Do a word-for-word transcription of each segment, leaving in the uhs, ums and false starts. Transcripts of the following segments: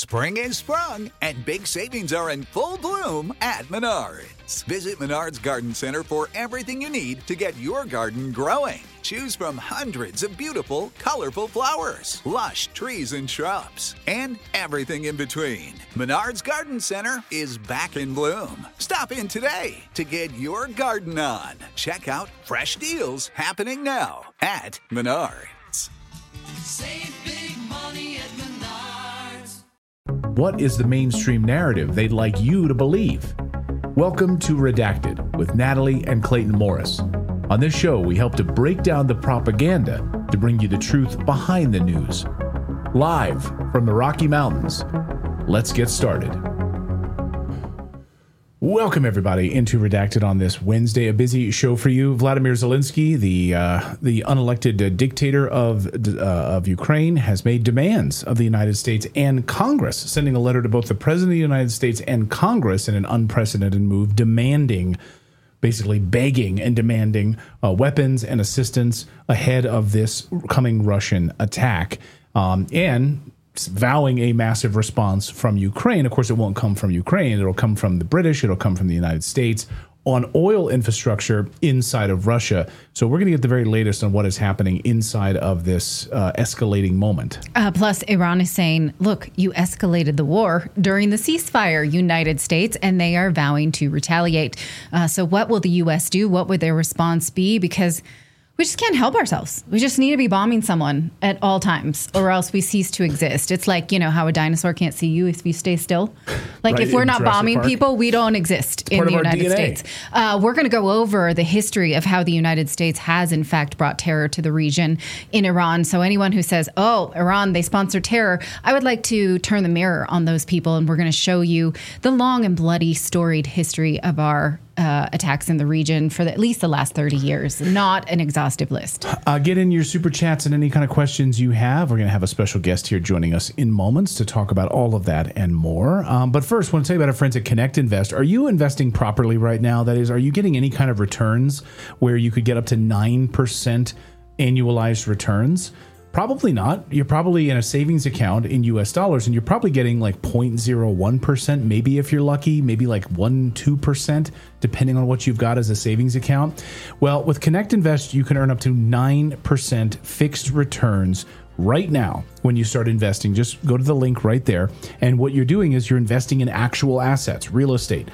Spring is sprung, and big savings are in full bloom at Menards. Visit Menards Garden Center for everything you need to get your garden growing. Choose from hundreds of beautiful, colorful flowers, lush trees and shrubs, and everything in between. Menards Garden Center is back in bloom. Stop in today to get your garden on. Check out fresh deals happening now at Menards. Save big money at Menards. What is the mainstream narrative they'd like you to believe? Welcome to Redacted with Natalie and Clayton Morris. On this show, we help to break down the propaganda to bring you the truth behind the news. Live from the Rocky Mountains, let's get started. Welcome, everybody, into Redacted on this Wednesday. A busy show for you. Vladimir Zelensky, the uh, the unelected uh, dictator of uh, of Ukraine, has made demands of the United States and Congress, sending a letter to both the President of the United States and Congress in an unprecedented move, demanding, basically begging and demanding uh, weapons and assistance ahead of this coming Russian attack. Um, and vowing a massive response from Ukraine. Of course, it won't come from Ukraine. It'll come from the British. It'll come from the United States on oil infrastructure inside of Russia. So we're going to get the very latest on what is happening inside of this uh, escalating moment. Uh, plus, Iran is saying, look, you escalated the war during the ceasefire, United States, and they are vowing to retaliate. Uh, so what will the U S do? What would their response be? Because we just can't help ourselves. We just need to be bombing someone at all times, or else we cease to exist. It's like, you know, how a dinosaur can't see you if you stay still. Like, right, if we're not Jurassic bombing Park. people, we don't exist in the United States. Uh, we're going to go over the history of how the United States has, in fact, brought terror to the region in Iran. So anyone who says, oh, Iran, they sponsor terror, I would like to turn the mirror on those people. And we're going to show you the long and bloody, storied history of our Uh, attacks in the region for the, at least the last thirty years. Not an exhaustive list. Uh, get in your super chats and any kind of questions you have. We're going to have a special guest here joining us in moments to talk about all of that and more. Um, but first, I want to tell you about our friends at Connect Invest. Are you investing properly right now? That is, are you getting any kind of returns where you could get up to nine percent annualized returns? Probably not. You're probably in a savings account in U S dollars, and you're probably getting like zero point zero one percent, maybe if you're lucky, maybe like one, two percent, depending on what you've got as a savings account. Well, with Connect Invest, you can earn up to nine percent fixed returns right now when you start investing. Just go to the link right there. And what you're doing is you're investing in actual assets, real estate.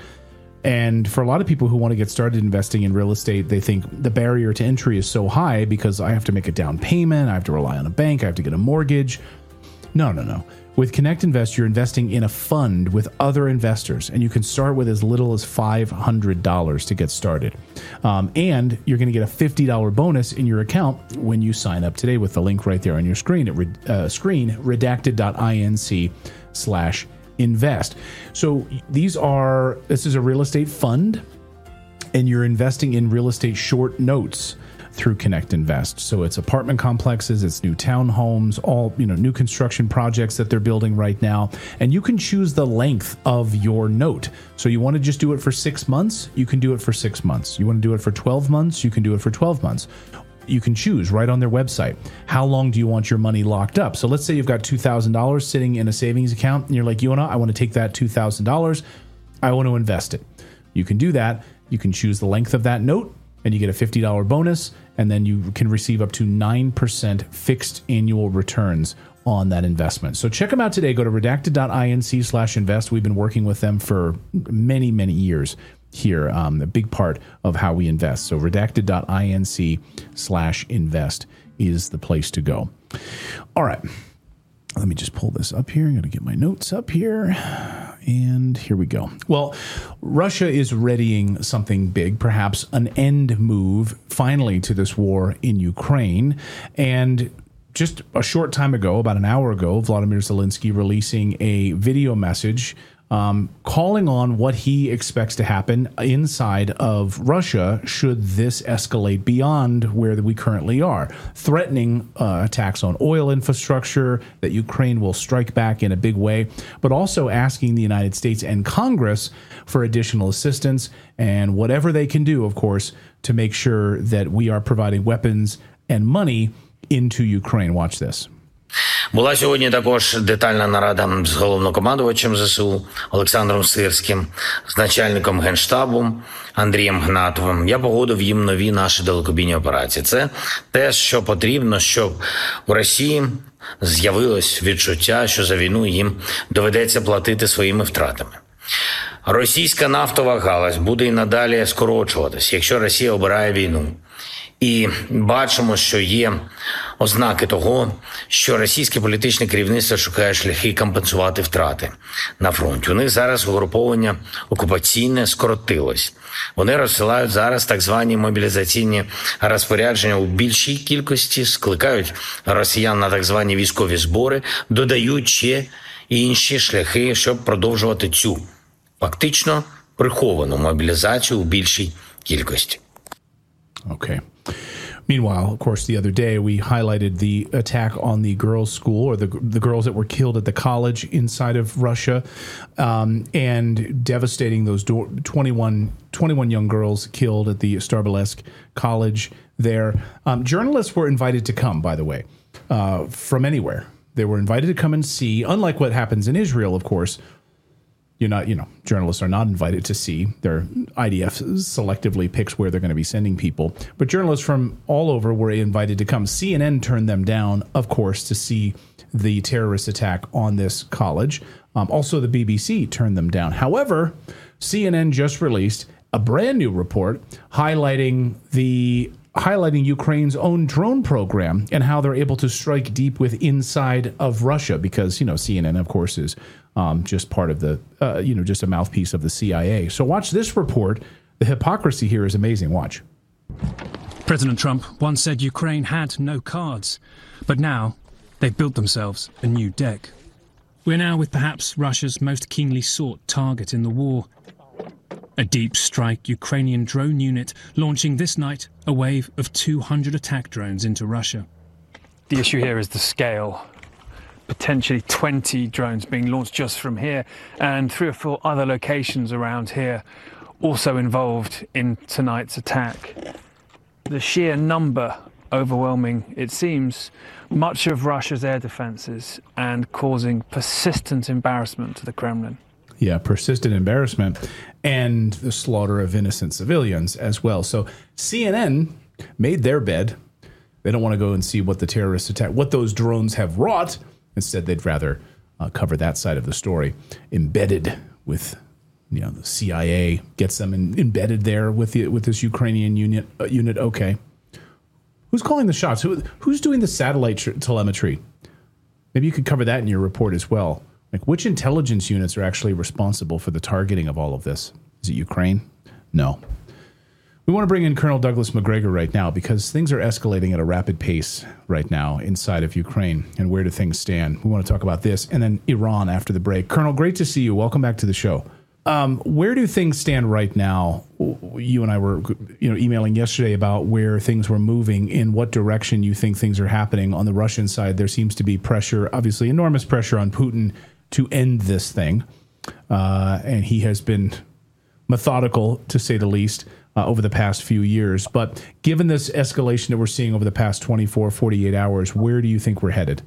And for a lot of people who want to get started investing in real estate, they think the barrier to entry is so high because I have to make a down payment, I have to rely on a bank, I have to get a mortgage. No, no, no. With Connect Invest, you're investing in a fund with other investors, and you can start with as little as five hundred dollars to get started. Um, and you're going to get a fifty dollars bonus in your account when you sign up today with the link right there on your screen at uh, screen redacted.inc slash invest. So these are, this is a real estate fund, and you're investing in real estate short notes through Connect Invest. So it's apartment complexes, it's new townhomes, all, you know, new construction projects that they're building right now. And you can choose the length of your note. So you want to just do it for six months, you can do it for six months. You want to do it for twelve months, you can do it for twelve months. You can choose right on their website. How long do you want your money locked up? So let's say you've got two thousand dollars sitting in a savings account, and you're like, you know, I want to take that two thousand dollars. I want to invest it. You can do that. You can choose the length of that note, and you get a fifty dollars bonus, and then you can receive up to nine percent fixed annual returns on that investment. So check them out today. Go to redacted.inc slash invest. We've been working with them for many, many years here, um, a big part of how we invest. So redacted.inc slash invest is the place to go. All right. Let me just pull this up here. I'm going to get my notes up here. And here we go. Well, Russia is readying something big, perhaps an end move finally to this war in Ukraine. And just a short time ago, about an hour ago, Vladimir Zelensky releasing a video message Um, calling on what he expects to happen inside of Russia should this escalate beyond where we currently are, threatening uh, attacks on oil infrastructure, that Ukraine will strike back in a big way, but also asking the United States and Congress for additional assistance and whatever they can do, of course, to make sure that we are providing weapons and money into Ukraine. Watch this. Була сьогодні також детальна нарада з головнокомандувачем ЗСУ Олександром Сирським, з начальником Генштабу Андрієм Гнатовим. Я погодив їм нові наші далекобійні операції. Це те, що потрібно, щоб у Росії з'явилось відчуття, що за війну їм доведеться платити своїми втратами. Російська нафтова галузь буде і надалі скорочуватись, якщо Росія обирає війну. І бачимо, що є ознаки того, що російське політичне керівництво шукає шляхи компенсувати втрати на фронті. У них зараз угруповання окупаційне скоротилось. Вони розсилають зараз так звані мобілізаційні розпорядження у більшій кількості, скликають росіян на так звані військові збори, додають ще інші шляхи, щоб продовжувати цю фактично приховану мобілізацію у більшій кількості. Okay. Meanwhile, of course, the other day we highlighted the attack on the girls' school, or the the girls that were killed at the college inside of Russia, um, and devastating those do- twenty-one, twenty-one young girls killed at the Starobelsk college there. Um, journalists were invited to come, by the way, uh, from anywhere. They were invited to come and see, unlike what happens in Israel, of course. You're not, you know, journalists are not invited to see. Their I D F selectively picks where they're going to be sending people. But journalists from all over were invited to come. C N N turned them down, of course, to see the terrorist attack on this college. Um, also, the B B C turned them down. However, C N N just released a brand new report highlighting the highlighting Ukraine's own drone program and how they're able to strike deep with inside of Russia, because, you know, C N N, of course, is um, just part of the, uh, you know, just a mouthpiece of the C I A. So watch this report. The hypocrisy here is amazing. Watch. President Trump once said Ukraine had no cards, but now they've built themselves a new deck. We're now with perhaps Russia's most keenly sought target in the war. A deep strike Ukrainian drone unit launching this night a wave of two hundred attack drones into Russia. The issue here is the scale. Potentially twenty drones being launched just from here, and three or four other locations around here also involved in tonight's attack. The sheer number overwhelming, it seems, much of Russia's air defenses and causing persistent embarrassment to the Kremlin. Yeah, persistent embarrassment and the slaughter of innocent civilians as well. So C N N made their bed. They don't want to go and see what the terrorist attack, what those drones have wrought. Instead, they'd rather uh, cover that side of the story, embedded with, you know, the C I A gets them in, embedded there with the with this Ukrainian unit. Uh, unit, okay, who's calling the shots? Who who's doing the satellite tr- telemetry? Maybe you could cover that in your report as well. Like, which intelligence units are actually responsible for the targeting of all of this? Is it Ukraine? No. We want to bring in Colonel Douglas Macgregor right now, because things are escalating at a rapid pace right now inside of Ukraine. And where do things stand? We want to talk about this and then Iran after the break. Colonel, great to see you. Welcome back to the show. Um, where do things stand right now? You and I were, you know, emailing yesterday about where things were moving. In what direction you think things are happening on the Russian side? There seems to be pressure, obviously enormous pressure on Putin to end this thing. Uh, and he has been methodical, to say the least, uh, over the past few years. But given this escalation that we're seeing over the past twenty-four, forty-eight hours, where do you think we're headed?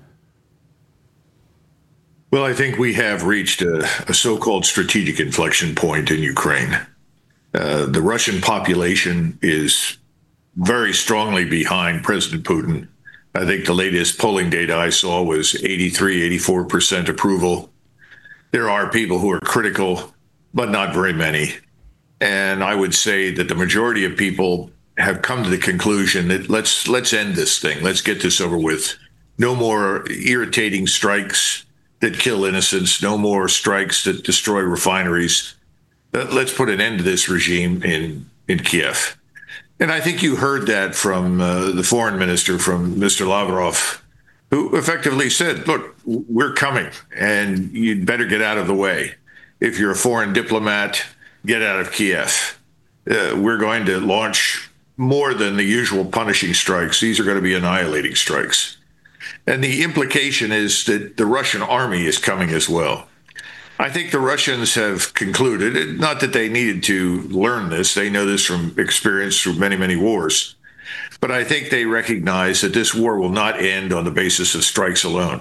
Well, I think we have reached a, a so-called strategic inflection point in Ukraine. Uh, the Russian population is very strongly behind President Putin. I think the latest polling data I saw was eighty-three, eighty-four percent approval. There are people who are critical, but not very many. And I would say that the majority of people have come to the conclusion that let's let's end this thing. Let's get this over with. No more irritating strikes that kill innocents. No more strikes that destroy refineries. Let's put an end to this regime in, in Kiev. And I think you heard that from uh, the foreign minister, from Mister Lavrov, who effectively said, look, we're coming and you'd better get out of the way. If you're a foreign diplomat, get out of Kiev. Uh, we're going to launch more than the usual punishing strikes. These are going to be annihilating strikes. And the implication is that the Russian army is coming as well. I think the Russians have concluded, not that they needed to learn this, they know this from experience through many, many wars, but I think they recognize that this war will not end on the basis of strikes alone.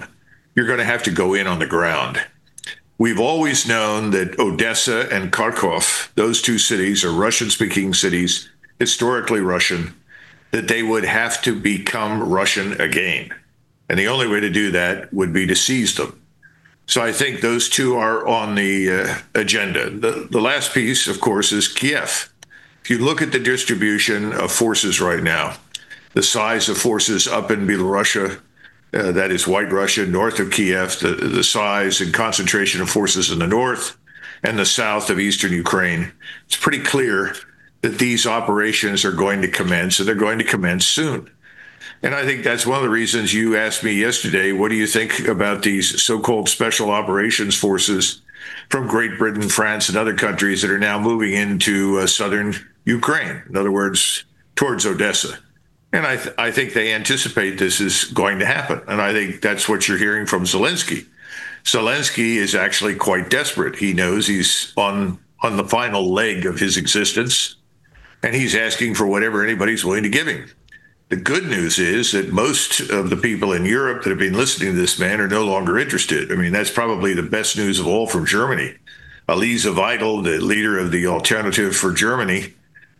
you're going to have to go in on the ground. We've always known that Odessa and Kharkov, those two cities are Russian-speaking cities, historically Russian, that they would have to become Russian again. And the only way to do that would be to seize them. So I think those two are on the uh, agenda. The, the last piece, of course, is Kiev. If you look at the distribution of forces right now, the size of forces up in Belarusia, uh, that is White Russia, north of Kiev, the, the size and concentration of forces in the north and the south of eastern Ukraine, it's pretty clear that these operations are going to commence, and they're going to commence soon. And I think that's one of the reasons you asked me yesterday, what do you think about these so-called special operations forces from Great Britain, France, and other countries that are now moving into uh, southern Ukraine, in other words, towards Odessa. And I, th- I think they anticipate this is going to happen. And I think that's what you're hearing from Zelensky. Zelensky is actually quite desperate. He knows he's on, on the final leg of his existence, and he's asking for whatever anybody's willing to give him. The good news is that most of the people in Europe that have been listening to this man are no longer interested. I mean, that's probably the best news of all from Germany. Elise Weidel, the leader of the Alternative for Germany,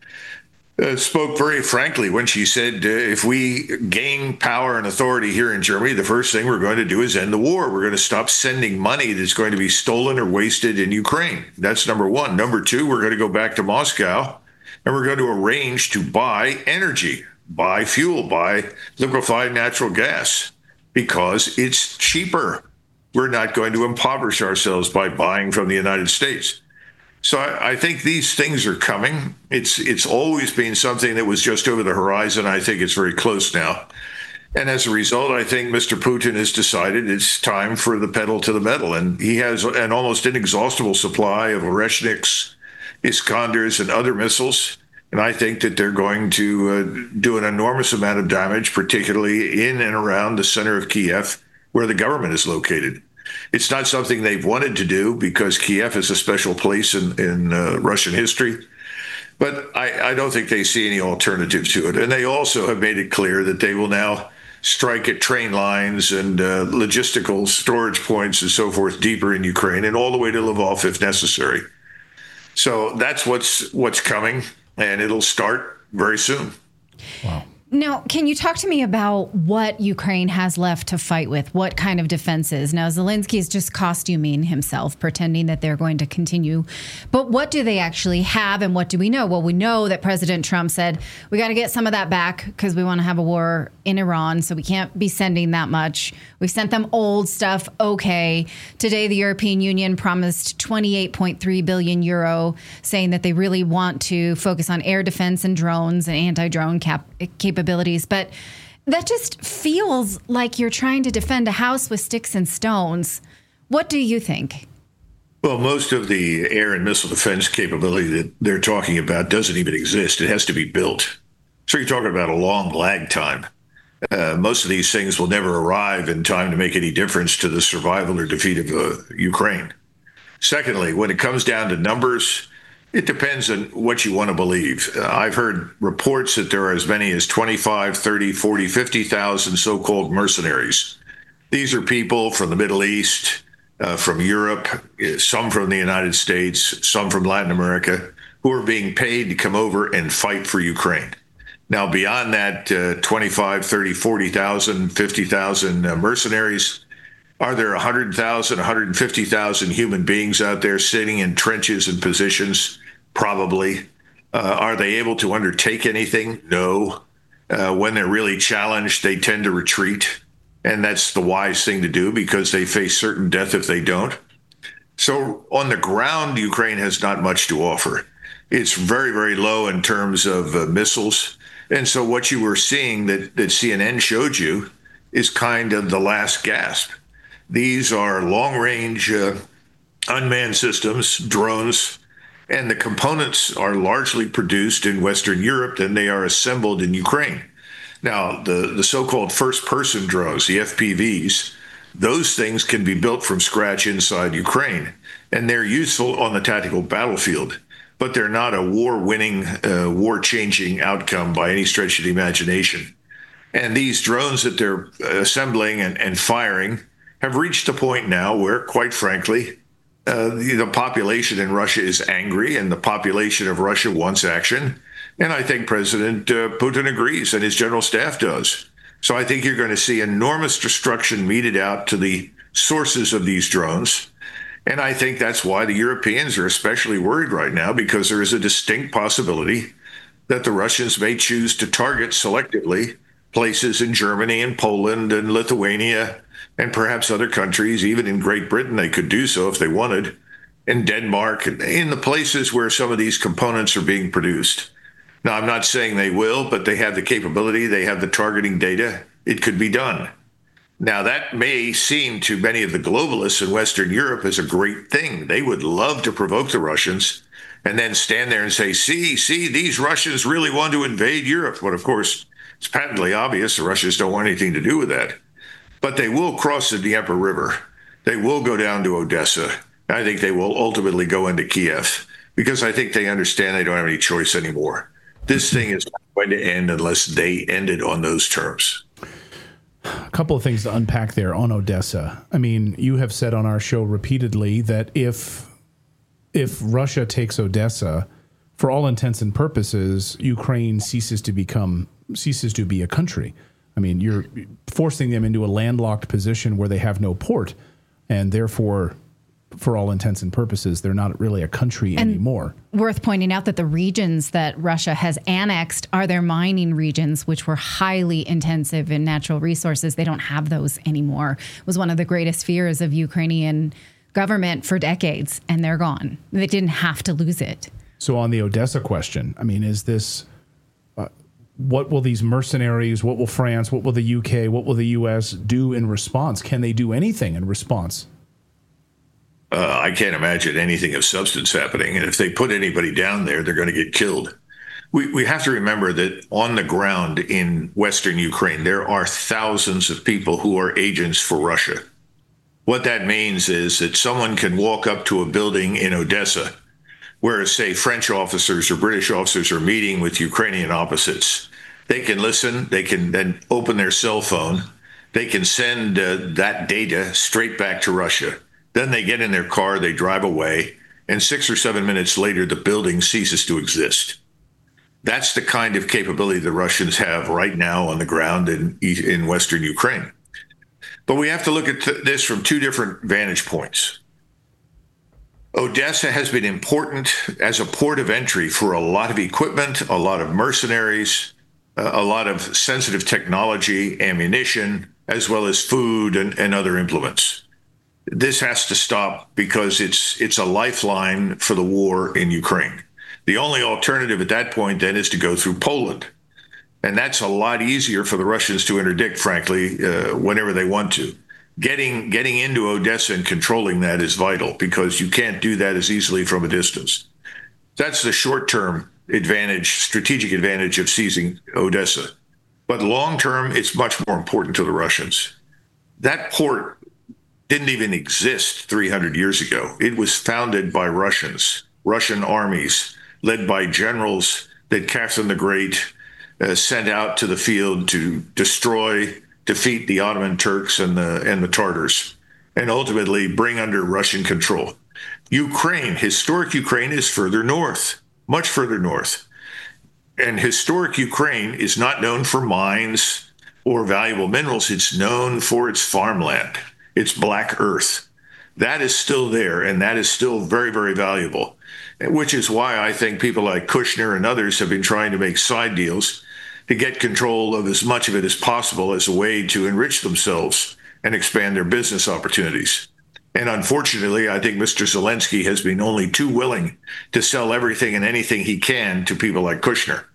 Uh, spoke very frankly when she said, uh, if we gain power and authority here in Germany, the first thing we're going to do is end the war. We're going to stop sending money that's going to be stolen or wasted in Ukraine. That's number one. Number two, we're going to go back to Moscow, and we're going to arrange to buy energy, buy fuel, buy liquefied natural gas, because it's cheaper. We're not going to impoverish ourselves by buying from the United States. So I, I think these things are coming. It's it's always been something that was just over the horizon. I think it's very close now. And as a result, I think Mister Putin has decided it's time for the pedal to the metal. And he has an almost inexhaustible supply of Oreshniks, Iskanders, and other missiles. And I think that they're going to uh, do an enormous amount of damage, particularly in and around the center of Kiev, where the government is located. It's not something they've wanted to do because Kiev is a special place in, in uh, Russian history. But I, I don't think they see any alternative to it. And they also have made it clear that they will now strike at train lines and uh, logistical storage points and so forth deeper in Ukraine and all the way to Lvov if necessary. So that's what's what's coming, and it'll start very soon. Wow. Now, can you talk to me about what Ukraine has left to fight with? What kind of defenses? Now, Zelensky is just costuming himself, pretending that they're going to continue. But what do they actually have, and what do we know? Well, we know that President Trump said, we got to get some of that back because we want to have a war in Iran, so we can't be sending that much. We sent them old stuff. Okay. Today, the European Union promised twenty-eight point three billion euro, saying that they really want to focus on air defense and drones and anti-drone cap- capabilities. But that just feels like you're trying to defend a house with sticks and stones. What do you think? Well, most of the air and missile defense capability that they're talking about doesn't even exist. It has to be built. So you're talking about a long lag time. Uh, most of these things will never arrive in time to make any difference to the survival or defeat of uh, Ukraine. Secondly, when it comes down to numbers, it depends on what you want to believe. Uh, I've heard reports that there are as many as twenty-five, thirty, forty, fifty thousand so-called mercenaries. These are people from the Middle East, uh, from Europe, some from the United States, some from Latin America, who are being paid to come over and fight for Ukraine. Now, beyond that, uh, twenty-five, thirty, forty thousand, fifty thousand uh, mercenaries, are there one hundred thousand, one hundred fifty thousand human beings out there sitting in trenches and positions? Probably. Uh, are they able to undertake anything? No. Uh, when they're really challenged, they tend to retreat. And that's the wise thing to do because they face certain death if they don't. So on the ground, Ukraine has not much to offer. It's very, very low in terms of uh, missiles. And so what you were seeing that, that C N N showed you is kind of the last gasp. These are long-range uh, unmanned systems, drones, and the components are largely produced in Western Europe, and they are assembled in Ukraine. Now, the, the so-called first-person drones, the F P Vs, those things can be built from scratch inside Ukraine, and they're useful on the tactical battlefield, but they're not a war-winning, uh, war-changing outcome by any stretch of the imagination. And these drones that they're assembling and, and firing have reached a point now where, quite frankly, uh, the, the population in Russia is angry, and the population of Russia wants action. And I think President uh, Putin agrees, and his general staff does. So I think you're going to see enormous destruction meted out to the sources of these drones. And I think that's why the Europeans are especially worried right now, because there is a distinct possibility that the Russians may choose to target selectively places in Germany and Poland and Lithuania and perhaps other countries. Even in Great Britain, they could do so if they wanted, in Denmark, in the places where some of these components are being produced. Now, I'm not saying they will, but they have the capability, they have the targeting data. It could be done. Now, that may seem to many of the globalists in Western Europe as a great thing. They would love to provoke the Russians and then stand there and say, see, see, these Russians really want to invade Europe. But of course, it's patently obvious the Russians don't want anything to do with that. But they will cross the Dnieper River. They will go down to Odessa. I think they will ultimately go into Kiev, because I think they understand they don't have any choice anymore. This thing is not going to end unless they end it on those terms. A couple of things to unpack there on Odessa. I mean, you have said on our show repeatedly that if if Russia takes Odessa, for all intents and purposes, Ukraine ceases to become ceases to be a country. I mean, you're forcing them into a landlocked position where they have no port, and therefore, for all intents and purposes, they're not really a country and anymore. Worth pointing out that the regions that Russia has annexed are their mining regions, which were highly intensive in natural resources. They don't have those anymore. It was one of the greatest fears of Ukrainian government for decades, and they're gone. They didn't have to lose it. So on the Odessa question, I mean, is this... What will these mercenaries, what will France, what will the U K, what will the U S do in response? Can they do anything in response? Uh, I can't imagine anything of substance happening. And if they put anybody down there, they're going to get killed. We, we have to remember that on the ground in Western Ukraine, there are thousands of people who are agents for Russia. What that means is that someone can walk up to a building in Odessa where, say, French officers or British officers are meeting with Ukrainian opposites. They can listen. They can then open their cell phone. They can send uh, that data straight back to Russia. Then they get in their car, they drive away, and six or seven minutes later, the building ceases to exist. That's the kind of capability the Russians have right now on the ground in, in Western Ukraine. But we have to look at th- this from two different vantage points. Odessa has been important as a port of entry for a lot of equipment, a lot of mercenaries, uh, a lot of sensitive technology, ammunition, as well as food and, and other implements. This has to stop because it's it's a lifeline for the war in Ukraine. The only alternative at that point then is to go through Poland. And that's a lot easier for the Russians to interdict, frankly, uh, whenever they want to. Getting getting into Odessa and controlling that is vital, because you can't do that as easily from a distance. That's the short-term advantage, strategic advantage of seizing Odessa. But long-term, it's much more important to the Russians. That port didn't even exist three hundred years ago. It was founded by Russians, Russian armies, led by generals that Catherine the Great uh, sent out to the field to destroy, defeat the Ottoman Turks and the and the Tartars, and ultimately bring under Russian control. Ukraine, historic Ukraine, is further north, much further north. And historic Ukraine is not known for mines or valuable minerals. It's known for its farmland, its black earth. That is still there, and that is still very, very valuable, which is why I think people like Kushner and others have been trying to make side deals to get control of as much of it as possible as a way to enrich themselves and expand their business opportunities. And unfortunately, I think Mister Zelensky has been only too willing to sell everything and anything he can to people like Kushner.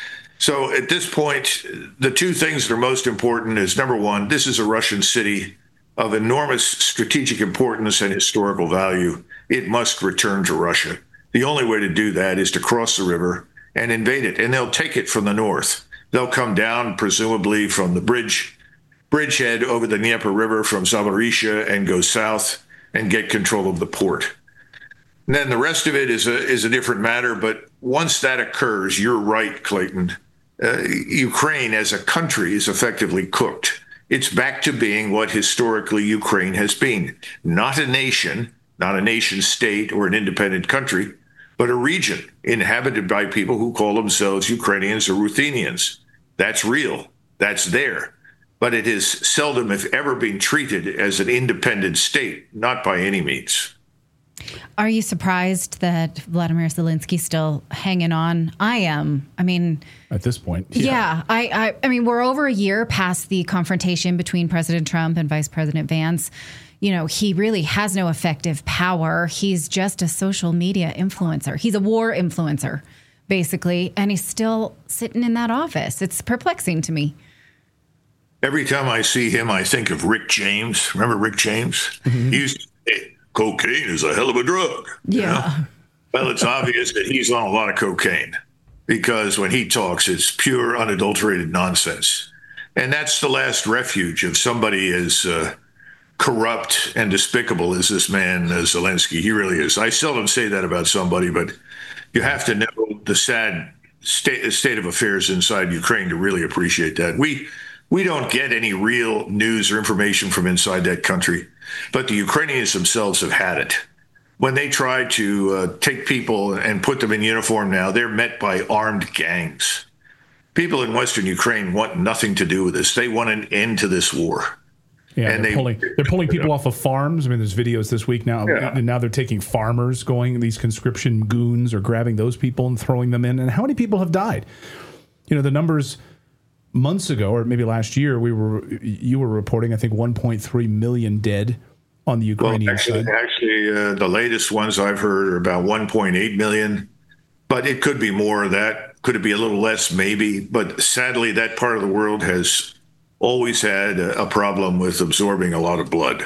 So at this point, the two things that are most important is, number one, this is a Russian city of enormous strategic importance and historical value. It must return to Russia. The only way to do that is to cross the river and invade it. And they'll take it from the north. They'll come down, presumably from the bridge, bridgehead over the Dnieper River from Zaporizhia and go south and get control of the port. And then the rest of it is a is a different matter. But once that occurs, you're right, Clayton. Uh, Ukraine as a country is effectively cooked. It's back to being what historically Ukraine has been. Not a nation, not a nation state or an independent country, but a region inhabited by people who call themselves Ukrainians or Ruthenians. That's real. That's there. But it has seldom, if ever, been treated as an independent state, not by any means. Are you surprised that Vladimir Zelensky's still hanging on? I am. I mean, at this point, yeah. yeah I, I, I mean, we're over a year past the confrontation between President Trump and Vice President Vance. You know, he really has no effective power. He's just a social media influencer. He's a war influencer, basically, and he's still sitting in that office. It's perplexing to me. Every time I see him, I think of Rick James. Remember Rick James? Mm-hmm. He used to say, cocaine is a hell of a drug. Yeah. You know? Well, it's obvious that he's on a lot of cocaine because when he talks, it's pure, unadulterated nonsense. And that's the last refuge of somebody as uh, corrupt and despicable as this man, uh, Zelensky. He really is. I seldom say that about somebody, but you have to know the sad state, state of affairs inside Ukraine to really appreciate that. We we don't get any real news or information from inside that country, but the Ukrainians themselves have had it. When they try to uh, take people and put them in uniform now, they're met by armed gangs. People in Western Ukraine want nothing to do with this. They want an end to this war. Yeah, and they're, they, pulling, they're pulling people off of farms. I mean, there's videos this week now, yeah. and now they're taking farmers, going, these conscription goons are grabbing those people and throwing them in. And how many people have died? You know, the numbers months ago, or maybe last year, we were you were reporting, I think, one point three million dead on the Ukrainian well, actually, side. Actually, uh, the latest ones I've heard are about one point eight million, but it could be more of that. Could it be a little less? Maybe. But sadly, that part of the world has always had a, a problem with absorbing a lot of blood.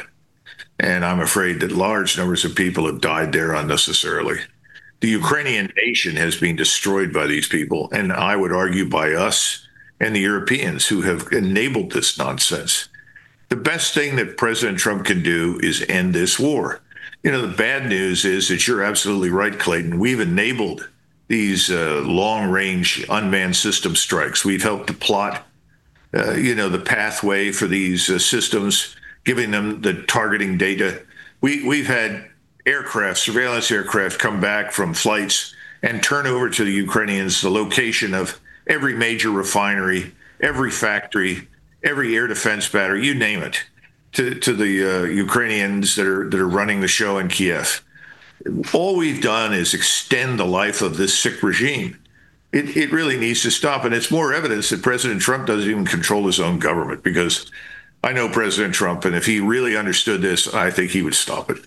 And I'm afraid that large numbers of people have died there unnecessarily. The Ukrainian nation has been destroyed by these people, and I would argue by us and the Europeans who have enabled this nonsense. The best thing that President Trump can do is end this war. You know, the bad news is that you're absolutely right, Clayton. We've enabled these uh, long-range unmanned system strikes. We've helped to plot, uh, you know, the pathway for these uh, systems, giving them the targeting data. We, we've had aircraft, surveillance aircraft, come back from flights and turn over to the Ukrainians the location of every major refinery, every factory, every air defense battery, you name it, to, to the uh, Ukrainians that are that are running the show in Kiev. All we've done is extend the life of this sick regime. It, it really needs to stop. And it's more evidence that President Trump doesn't even control his own government, because I know President Trump, and if he really understood this, I think he would stop it.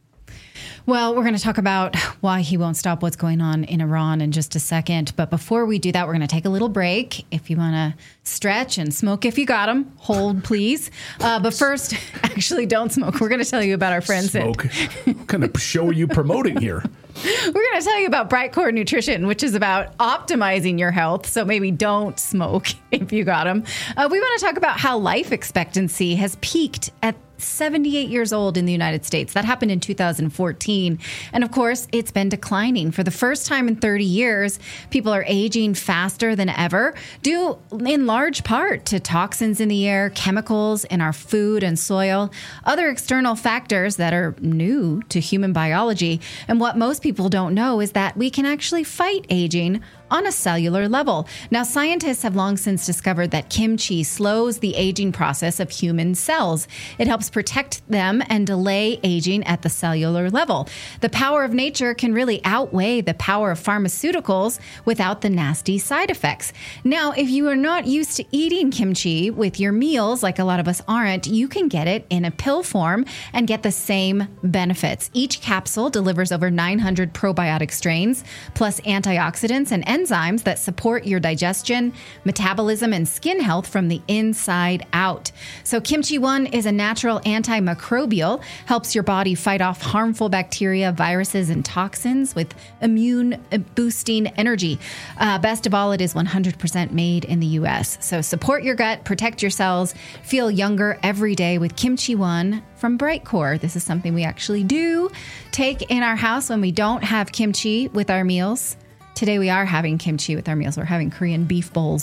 Well, we're going to talk about why he won't stop what's going on in Iran in just a second. But before we do that, we're going to take a little break. If you want to stretch and smoke if you got them, hold, please. Uh, but first, actually, don't smoke. We're going to tell you about our friends. Smoke? What kind of show are you promoting here? We're going to tell you about Brightcore Nutrition, which is about optimizing your health. So maybe don't smoke if you got them. Uh, we want to talk about how life expectancy has peaked at seventy-eight years old in the United States. That happened in two thousand fourteen. And of course, it's been declining. For the first time in thirty years, people are aging faster than ever, due in large part to toxins in the air, chemicals in our food and soil, other external factors that are new to human biology. And what most people don't know is that we can actually fight aging on a cellular level. Now, scientists have long since discovered that kimchi slows the aging process of human cells. It helps protect them and delay aging at the cellular level. The power of nature can really outweigh the power of pharmaceuticals without the nasty side effects. Now, if you are not used to eating kimchi with your meals, like a lot of us aren't, you can get it in a pill form and get the same benefits. Each capsule delivers over nine hundred probiotic strains, plus antioxidants and enzymes that support your digestion, metabolism, and skin health from the inside out. So Kimchi One is a natural antimicrobial, helps your body fight off harmful bacteria, viruses, and toxins with immune boosting energy. Uh, best of all, it is one hundred percent made in the U S. So support your gut, protect your cells, feel younger every day with Kimchi One from Brightcore. This is something we actually do take in our house when we don't have kimchi with our meals. Today we are having kimchi with our meals. We're having Korean beef bowls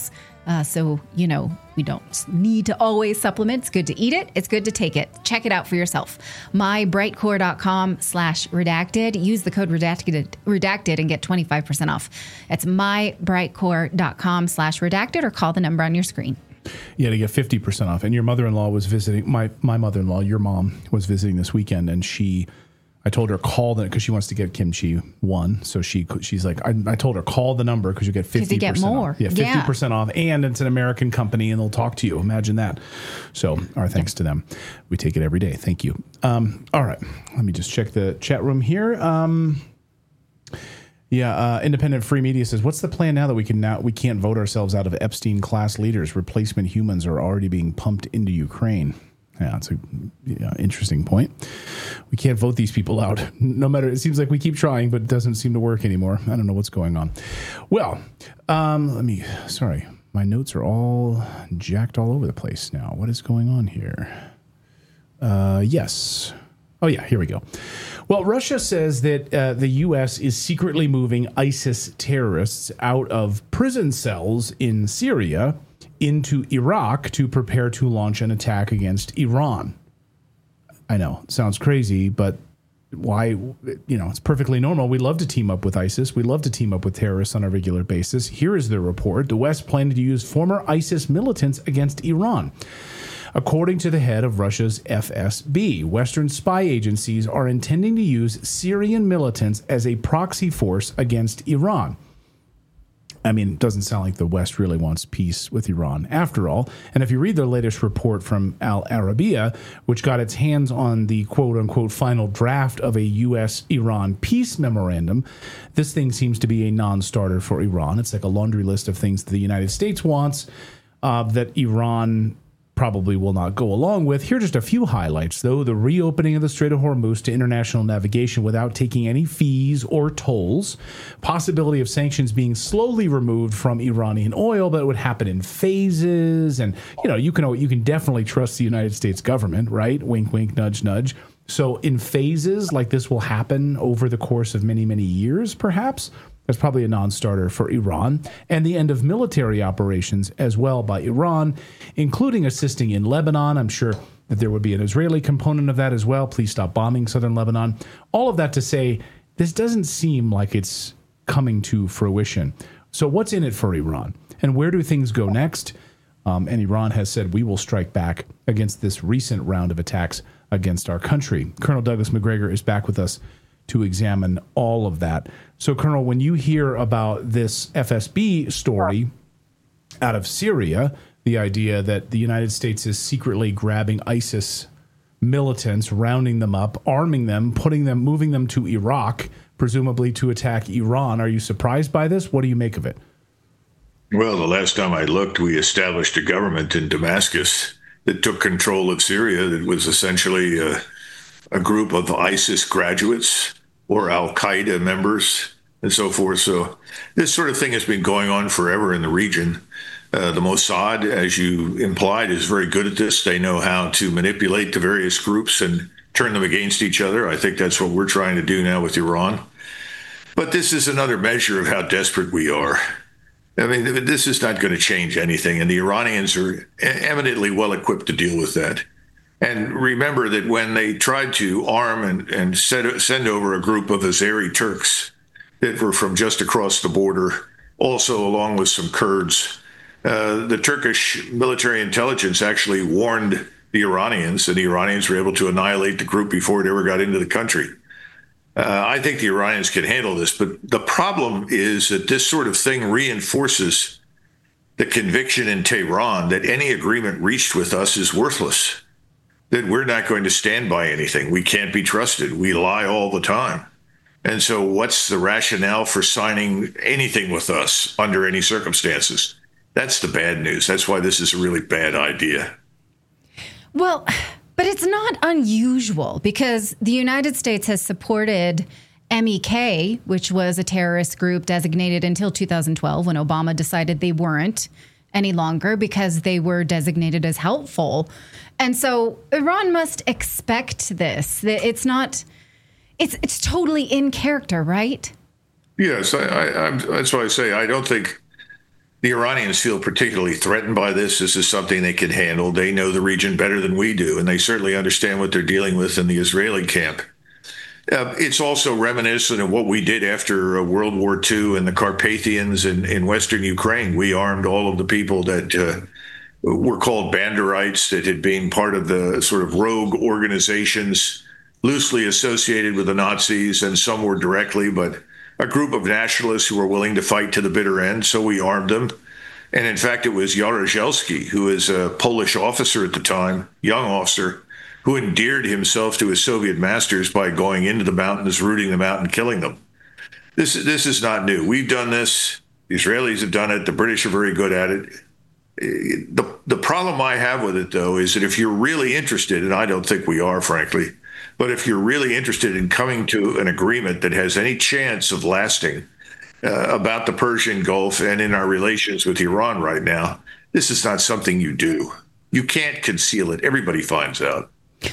Uh, so, you know, we don't need to always supplement. It's good to eat it. It's good to take it. Check it out for yourself. mybrightcore.com slash redacted. Use the code redacted, redacted and get twenty-five percent off. That's mybrightcore.com slash redacted or call the number on your screen. Yeah, to get fifty percent off. And your mother-in-law was visiting, my, my mother-in-law, your mom, was visiting this weekend, and she... I told her call the because she wants to get kimchi one, so she she's like I, I told her call the number because you get fifty percent more. off. Yeah, fifty percent yeah. off, and it's an American company, and they'll talk to you. Imagine that. So our thanks to them. We take it every day. Thank you. Um, all right, let me just check the chat room here. Um, yeah, uh, Independent Free Media says, "What's the plan now that we can now we can't vote ourselves out of Epstein class leaders? Replacement humans are already being pumped into Ukraine." Yeah, that's a yeah, interesting point. We can't vote these people out. No matter, it seems like we keep trying, but it doesn't seem to work anymore. I don't know what's going on. Well, um, let me, sorry, my notes are all jacked all over the place now. What is going on here? Uh, yes. Oh, yeah, here we go. Well, Russia says that uh, the U S is secretly moving ISIS terrorists out of prison cells in Syria into Iraq to prepare to launch an attack against Iran. I know, sounds crazy, but why, you know, it's perfectly normal. We love to team up with ISIS. We love to team up with terrorists on a regular basis. Here is the report. The West planned to use former ISIS militants against Iran. According to the head of Russia's F S B, Western spy agencies are intending to use Syrian militants as a proxy force against Iran. I mean, it doesn't sound like the West really wants peace with Iran after all. And if you read their latest report from Al Arabiya, which got its hands on the quote-unquote final draft of a U S Iran peace memorandum, this thing seems to be a non-starter for Iran. It's like a laundry list of things that the United States wants uh, that Iran probably will not go along with. Here are just a few highlights, though. The reopening of the Strait of Hormuz to international navigation without taking any fees or tolls. Possibility of sanctions being slowly removed from Iranian oil, but it would happen in phases. And, you know, you can you can definitely trust the United States government, right? Wink, wink, nudge, nudge. So in phases, like this will happen over the course of many, many years, perhaps. That's probably a non-starter for Iran. And the end of military operations as well by Iran, including assisting in Lebanon. I'm sure that there would be an Israeli component of that as well. Please stop bombing southern Lebanon. All of that to say, this doesn't seem like it's coming to fruition. So what's in it for Iran? And where do things go next? Um, and Iran has said, we will strike back against this recent round of attacks against our country. Colonel Douglas Macgregor is back with us to examine all of that. So, Colonel, when you hear about this F S B story out of Syria, the idea that the United States is secretly grabbing ISIS militants, rounding them up, arming them, putting them, moving them to Iraq, presumably to attack Iran, are you surprised by this? What do you make of it? Well, the last time I looked, we established a government in Damascus that took control of Syria that was essentially a, a group of ISIS graduates or Al-Qaeda members and so forth. So this sort of thing has been going on forever in the region. Uh, the Mossad, as you implied, is very good at this. They know how to manipulate the various groups and turn them against each other. I think that's what we're trying to do now with Iran. But this is another measure of how desperate we are. I mean, this is not going to change anything, and the Iranians are eminently well equipped to deal with that. And remember that when they tried to arm and, and send, send over a group of Azeri Turks that were from just across the border, also along with some Kurds, uh, the Turkish military intelligence actually warned the Iranians, and the Iranians were able to annihilate the group before it ever got into the country. Uh, I think the Iranians can handle this, but the problem is that this sort of thing reinforces the conviction in Tehran that any agreement reached with us is worthless, that we're not going to stand by anything. We can't be trusted. We lie all the time. And so what's the rationale for signing anything with us under any circumstances? That's the bad news. That's why this is a really bad idea. Well, but it's not unusual because the United States has supported M E K, which was a terrorist group designated until two thousand twelve when Obama decided they weren't any longer because they were designated as helpful. And so Iran must expect this. It's not, it's it's totally in character, right? Yes, I, I, I'm, that's why I say I don't think The Iranians feel particularly threatened by this. This is something they can handle. They know the region better than we do, and they certainly understand what they're dealing with in the Israeli camp. Uh, it's also reminiscent of what we did after uh, World War Two and the Carpathians in, in Western Ukraine. We armed all of the people that uh, were called Banderites, that had been part of the sort of rogue organizations loosely associated with the Nazis, and some were directly, but a group of nationalists who were willing to fight to the bitter end. So we armed them. And in fact, it was Jaruzelski, who is a Polish officer at the time, young officer, who endeared himself to his Soviet masters by going into the mountains, rooting them out, and killing them. This, this is not new. We've done this. The Israelis have done it. The British are very good at it. The, the problem I have with it, though, is that if you're really interested, and I don't think we are, frankly, but if you're really interested in coming to an agreement that has any chance of lasting uh, about the Persian Gulf and in our relations with Iran right now, this is not something you do. You can't conceal it. Everybody finds out.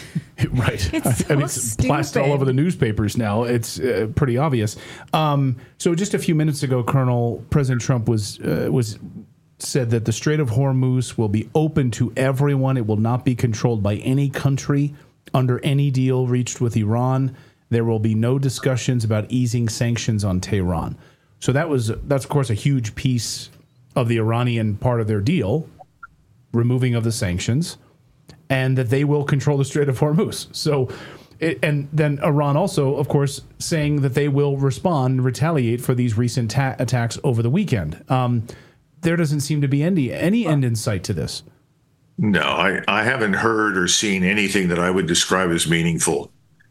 Right. It's so I mean, it's plastered all over the newspapers now. It's uh, pretty obvious. Um, so just a few minutes ago, Colonel, President Trump was uh, was said that the Strait of Hormuz will be open to everyone. It will not be controlled by any country under any deal reached with Iran. There will be no discussions about easing sanctions on Tehran. So that was that's of course a huge piece of the Iranian part of their deal, removing of the sanctions, and that they will control the Strait of Hormuz. So, it, and then Iran also, of course, saying that they will respond, retaliate for these recent ta- attacks over the weekend. Um, there doesn't seem to be any any end in sight to this. No, I, I haven't heard or seen anything that I would describe as meaningful.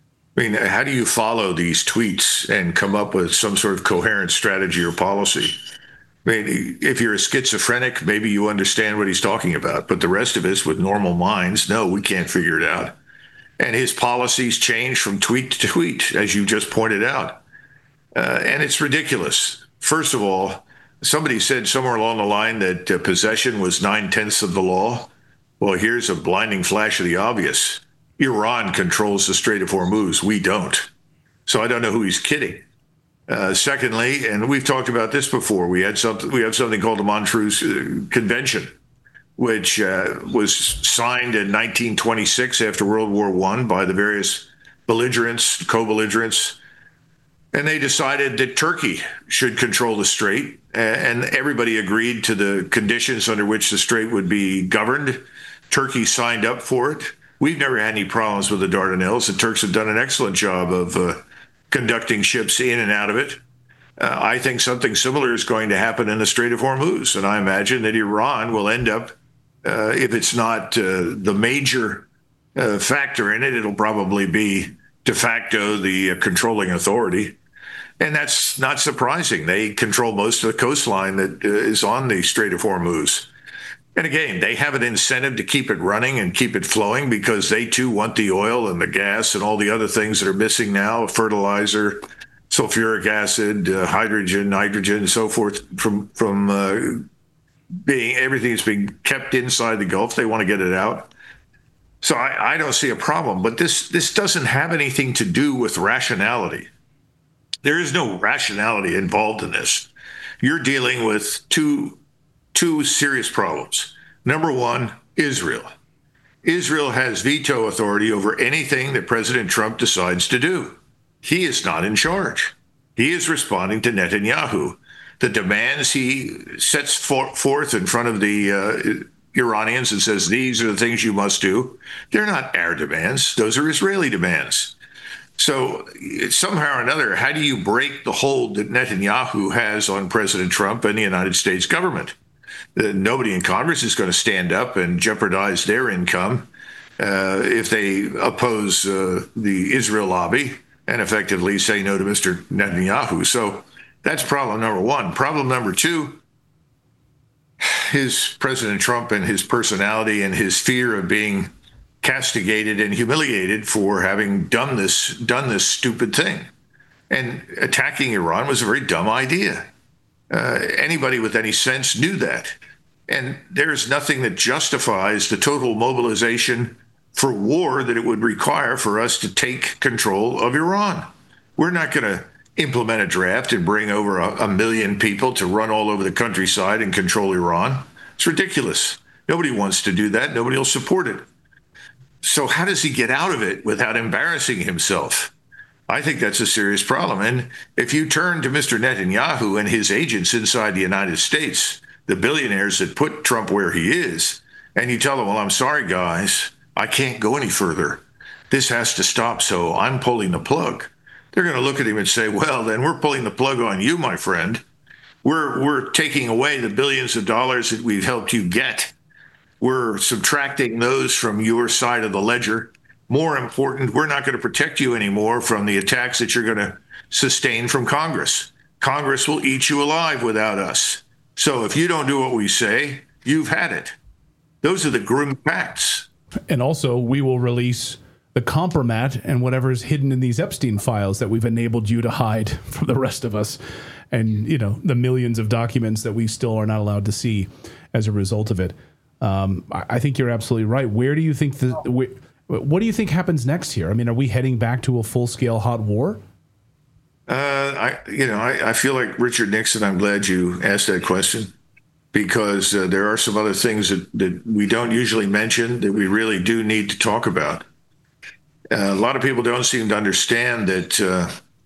I mean, how do you follow these tweets and come up with some sort of coherent strategy or policy? I mean, if you're a schizophrenic, maybe you understand what he's talking about. But the rest of us with normal minds, no, we can't figure it out. And his policies change from tweet to tweet, as you just pointed out. Uh, and it's ridiculous. First of all, somebody said somewhere along the line that uh, possession was nine-tenths of the law. Well, here's a blinding flash of the obvious. Iran controls the Strait of Hormuz. We don't. So I don't know who he's kidding. Uh, secondly, and we've talked about this before, we had something. We have something called the Montreux uh, Convention, which uh, was signed in nineteen twenty-six after World War One by the various belligerents, co-belligerents, and they decided that Turkey should control the strait, and everybody agreed to the conditions under which the strait would be governed. Turkey signed up for it. We've never had any problems with the Dardanelles. The Turks have done an excellent job of uh, conducting ships in and out of it. Uh, I think something similar is going to happen in the Strait of Hormuz, and I imagine that Iran will end up, uh, if it's not uh, the major uh, factor in it, it'll probably be de facto the uh, controlling authority. And that's not surprising. They control most of the coastline that uh, is on the Strait of Hormuz. And again, they have an incentive to keep it running and keep it flowing because they too want the oil and the gas and all the other things that are missing now, fertilizer, sulfuric acid, uh, hydrogen, nitrogen, and so forth, from from uh, being everything that's being kept inside the Gulf. They want to get it out. So I, I don't see a problem. But this this doesn't have anything to do with rationality. There is no rationality involved in this. You're dealing with two two serious problems. Number one, Israel. Israel has veto authority over anything that President Trump decides to do. He is not in charge. He is responding to Netanyahu. The demands he sets for, forth in front of the uh, Iranians and says, these are the things you must do. They're not our demands. Those are Israeli demands. So somehow or another, how do you break the hold that Netanyahu has on President Trump and the United States government? Uh, nobody in Congress is going to stand up and jeopardize their income uh, if they oppose uh, the Israel lobby and effectively say no to Mister Netanyahu. So that's problem number one. Problem number two, his President Trump and his personality and his fear of being castigated and humiliated for having done this, done this stupid thing. And attacking Iran was a very dumb idea. Uh, anybody with any sense knew that. And there's nothing that justifies the total mobilization for war that it would require for us to take control of Iran. We're not going to implement a draft and bring over a, a million people to run all over the countryside and control Iran. It's ridiculous. Nobody wants to do that. Nobody will support it. So how does he get out of it without embarrassing himself? I think that's a serious problem. And if you turn to Mister Netanyahu and his agents inside the United States, the billionaires that put Trump where he is, and you tell them, well, I'm sorry, guys, I can't go any further. This has to stop, so I'm pulling the plug. They're going to look at him and say, well, then we're pulling the plug on you, my friend. We're we're taking away the billions of dollars that we've helped you get. We're subtracting those from your side of the ledger. More important, we're not going to protect you anymore from the attacks that you're going to sustain from Congress. Congress will eat you alive without us. So if you don't do what we say, you've had it. Those are the grim facts. And also, we will release the compromat and whatever is hidden in these Epstein files that we've enabled you to hide from the rest of us. And, you know, the millions of documents that we still are not allowed to see as a result of it. Um, I, I think you're absolutely right. Where do you think the, what do you think happens next here? I mean, are we heading back to a full scale hot war? Uh, I, you know, I, I feel like Richard Nixon. I'm glad you asked that question, because uh, there are some other things that, that we don't usually mention that we really do need to talk about. Uh, a lot of people don't seem to understand that uh,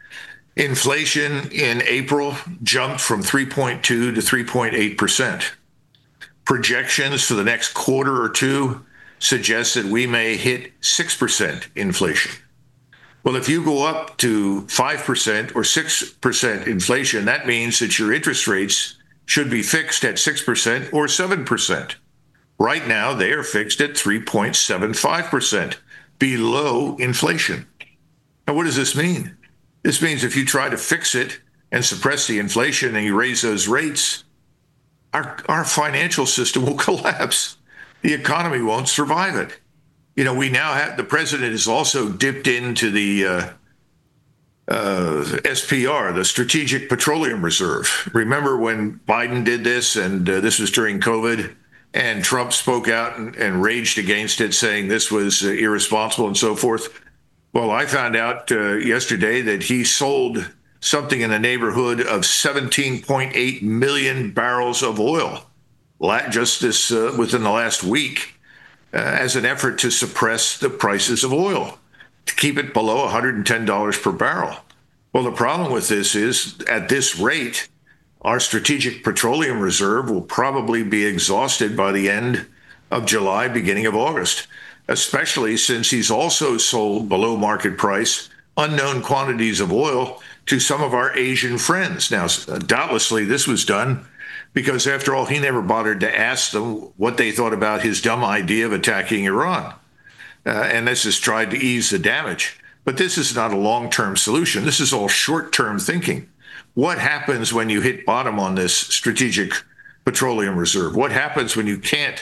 inflation in April jumped from three point two to three point eight percent. Projections for the next quarter or two suggest that we may hit six percent inflation. Well, if you go up to five percent or six percent inflation, that means that your interest rates should be fixed at six percent or seven percent. Right now, they are fixed at three point seven five percent. Below inflation. Now, what does this mean? This means if you try to fix it and suppress the inflation and you raise those rates, our, our financial system will collapse. The economy won't survive it. You know, we now have, the president has also dipped into the uh, uh, S P R, the Strategic Petroleum Reserve. Remember when Biden did this, and uh, this was during COVID? And Trump spoke out and, and raged against it, saying this was uh, irresponsible and so forth. Well, I found out uh, yesterday that he sold something in the neighborhood of seventeen point eight million barrels of oil just this uh, within the last week uh, as an effort to suppress the prices of oil, to keep it below one hundred ten dollars per barrel. Well, the problem with this is at this rate, our Strategic Petroleum Reserve will probably be exhausted by the end of July, beginning of August, especially since he's also sold below market price unknown quantities of oil to some of our Asian friends. Now, doubtlessly, this was done because, after all, he never bothered to ask them what they thought about his dumb idea of attacking Iran. Uh, and this is tried to ease the damage. But this is not a long-term solution. This is all short-term thinking. What happens when you hit bottom on this Strategic Petroleum Reserve? What happens when you can't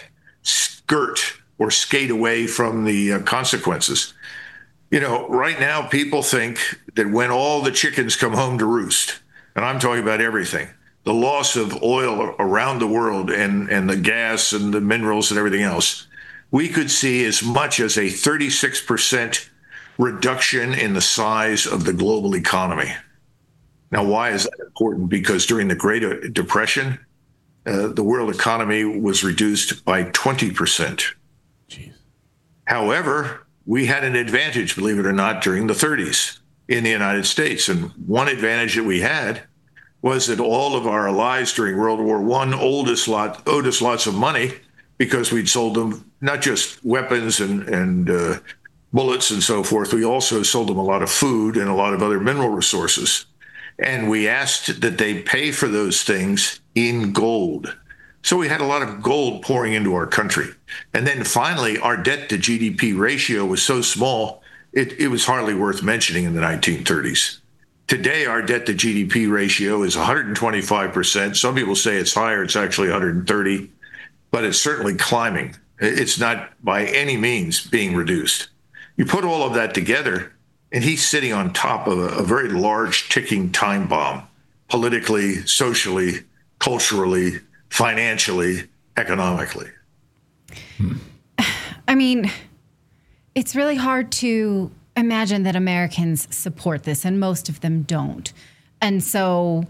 skirt or skate away from the uh, consequences? You know, right now people think that when all the chickens come home to roost, and I'm talking about everything, the loss of oil around the world and, and the gas and the minerals and everything else, we could see as much as a thirty-six percent reduction in the size of the global economy. Now, why is that important? Because during the Great Depression, uh, the world economy was reduced by twenty percent. Jeez. However, we had an advantage, believe it or not, during the thirties in the United States. And one advantage that we had was that all of our allies during World War One owed us, lot, owed us lots of money because we'd sold them not just weapons and, and uh, bullets and so forth. We also sold them a lot of food and a lot of other mineral resources. And we asked that they pay for those things in gold. So we had a lot of gold pouring into our country. And then finally, our debt to G D P ratio was so small, it, it was hardly worth mentioning in the nineteen thirties. Today, our debt to G D P ratio is one hundred twenty-five percent. Some people say it's higher. It's actually one hundred thirty, but it's certainly climbing. It's not by any means being reduced. You put all of that together, and he's sitting on top of a, a very large ticking time bomb, politically, socially, culturally, financially, economically. Hmm. I mean, it's really hard to imagine that Americans support this, and most of them don't. And so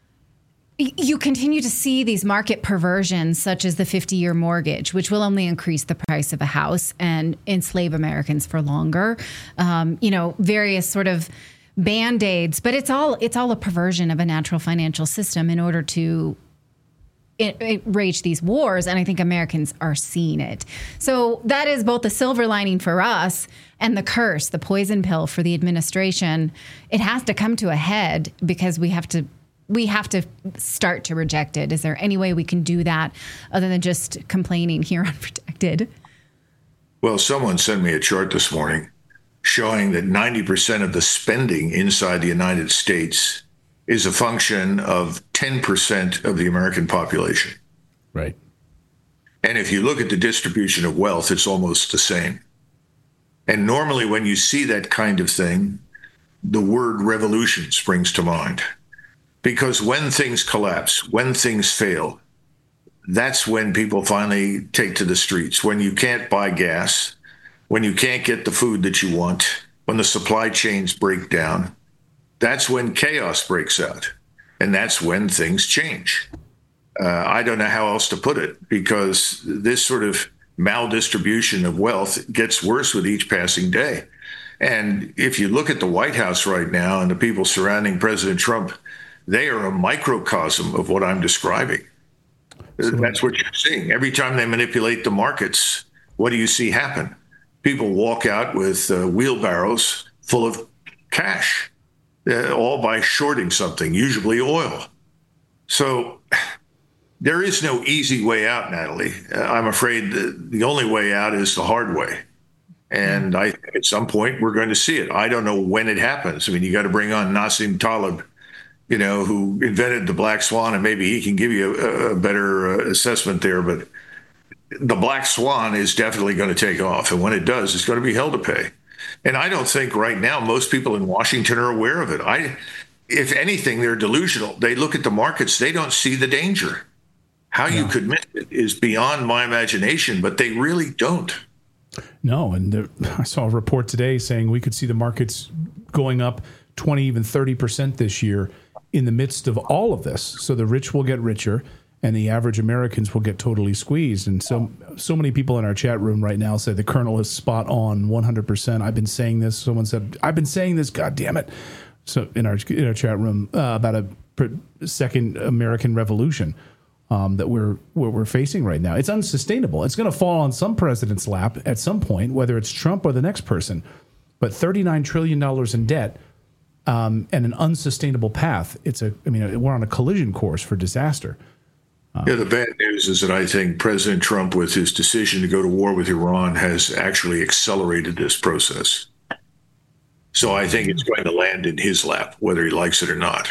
you continue to see these market perversions, such as the fifty-year mortgage, which will only increase the price of a house and enslave Americans for longer. Um, you know, various sort of Band-Aids, but it's all it's all a perversion of a natural financial system in order to it, it rage these wars. And I think Americans are seeing it. So that is both the silver lining for us and the curse, the poison pill for the administration. It has to come to a head because we have to we have to start to reject it. Is there any way we can do that other than just complaining here on Protected? Well, someone sent me a chart this morning showing that ninety percent of the spending inside the United States is a function of ten percent of the American population. Right. And if you look at the distribution of wealth, it's almost the same. And normally when you see that kind of thing, the word revolution springs to mind. Because when things collapse, when things fail, that's when people finally take to the streets. When you can't buy gas, when you can't get the food that you want, when the supply chains break down, that's when chaos breaks out. And that's when things change. Uh, I don't know how else to put it, because this sort of maldistribution of wealth gets worse with each passing day. And if you look at the White House right now and the people surrounding President Trump, they are a microcosm of what I'm describing. So that's what you're seeing. Every time they manipulate the markets, what do you see happen? People walk out with uh, wheelbarrows full of cash, uh, all by shorting something, usually oil. So there is no easy way out, Natalie. Uh, I'm afraid that the only way out is the hard way. And I, at some point, we're going to see it. I don't know when it happens. I mean, you got to bring on Nassim Taleb, you know, who invented the black swan, and maybe he can give you a, a better uh, assessment there. But the black swan is definitely going to take off. And when it does, it's going to be hell to pay. And I don't think right now most people in Washington are aware of it. I, if anything, they're delusional. They look at the markets. They don't see the danger. How yeah. you could miss it is beyond my imagination, but they really don't. No. And there, I saw a report today saying we could see the markets going up twenty, even thirty percent this year in the midst of all of this. So the rich will get richer and the average Americans will get totally squeezed. And so so many people in our chat room right now say the Colonel is spot on one hundred percent. I've been saying this. Someone said, I've been saying this, God damn it. So in our in our chat room uh, about a per, second American revolution um, that we're, we're we're facing right now. It's unsustainable. It's going to fall on some president's lap at some point, whether it's Trump or the next person. But thirty-nine trillion dollars in debt, Um, and an unsustainable path. It's a, I mean, we're on a collision course for disaster. Um, yeah, the bad news is that I think President Trump, with his decision to go to war with Iran, has actually accelerated this process. So I think it's going to land in his lap, whether he likes it or not.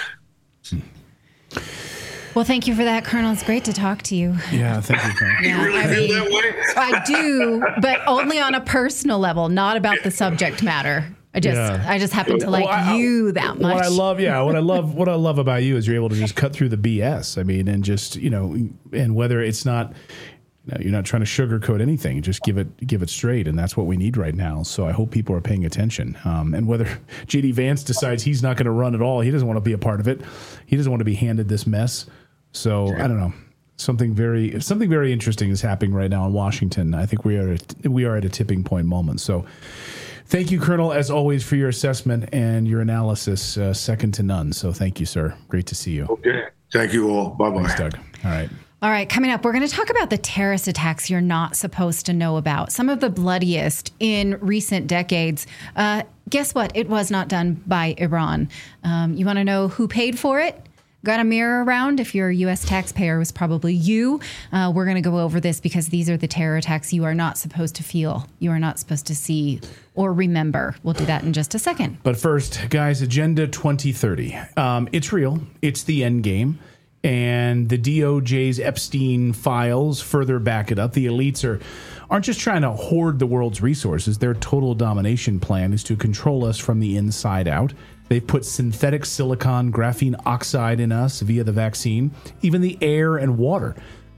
Well, thank you for that, Colonel. It's great to talk to you. Yeah, thank you, Colonel. Yeah, you really I feel mean, that way? I do, but only on a personal level, not about the subject matter. I just, yeah. I just happen to like well, I, you that much. What I love, yeah, what I love, what I love about you is you're able to just cut through the B S. I mean, and just you know, and whether it's not, you know, you're not trying to sugarcoat anything, just give it, give it straight, and that's what we need right now. So I hope people are paying attention. Um, and whether J D Vance decides he's not going to run at all, he doesn't want to be a part of it. He doesn't want to be handed this mess. So I don't know. Something very, something very interesting is happening right now in Washington. I think we are, at, we are at a tipping point moment. So. Thank you, Colonel, as always, for your assessment and your analysis, uh, second to none. So thank you, sir. Great to see you. Okay. Thank you all. Bye-bye. Thanks, Doug. All right. All right, coming up, we're going to talk about the terrorist attacks you're not supposed to know about. Some of the bloodiest in recent decades. Uh, guess what? It was not done by Iran. Um, you want to know who paid for it? Got a mirror around? If you're a U S taxpayer, it was probably you. Uh, we're going to go over this because these are the terror attacks you are not supposed to feel. You are not supposed to see or remember. We'll do that in just a second. But first, guys, Agenda twenty thirty. Um, it's real. It's the end game. And the D O J's Epstein files further back it up. The elites are, aren't just trying to hoard the world's resources. Their total domination plan is to control us from the inside out. They've put synthetic silicon graphene oxide in us via the vaccine, even the air and water.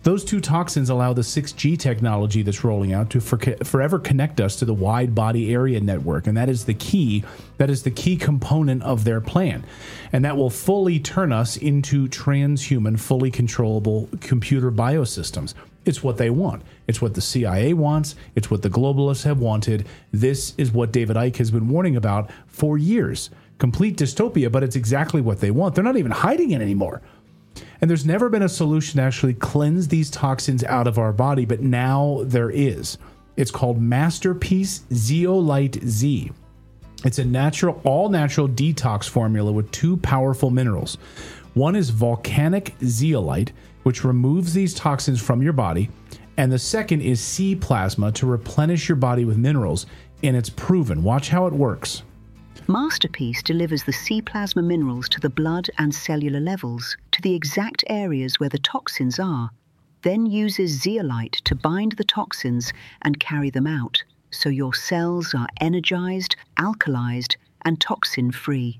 Those two toxins allow the six G technology that's rolling out to for, forever connect us to the wide body area network. And that is the key. That is the key component of their plan. And that will fully turn us into transhuman, fully controllable computer biosystems. It's what they want. It's what the C I A wants. It's what the globalists have wanted. This is what David Icke has been warning about for years. Complete dystopia, but it's exactly what they want. They're not even hiding it anymore. And there's never been a solution to actually cleanse these toxins out of our body, but now there is. It's called Masterpiece Zeolite Z. It's a natural, all-natural detox formula with two powerful minerals. One is volcanic zeolite, which removes these toxins from your body, and the second is sea plasma to replenish your body with minerals, and it's proven. Watch how it works. Masterpiece delivers the sea plasma minerals to the blood and cellular levels, to the exact areas where the toxins are, then uses zeolite to bind the toxins and carry them out, so your cells are energized, alkalized, and toxin-free.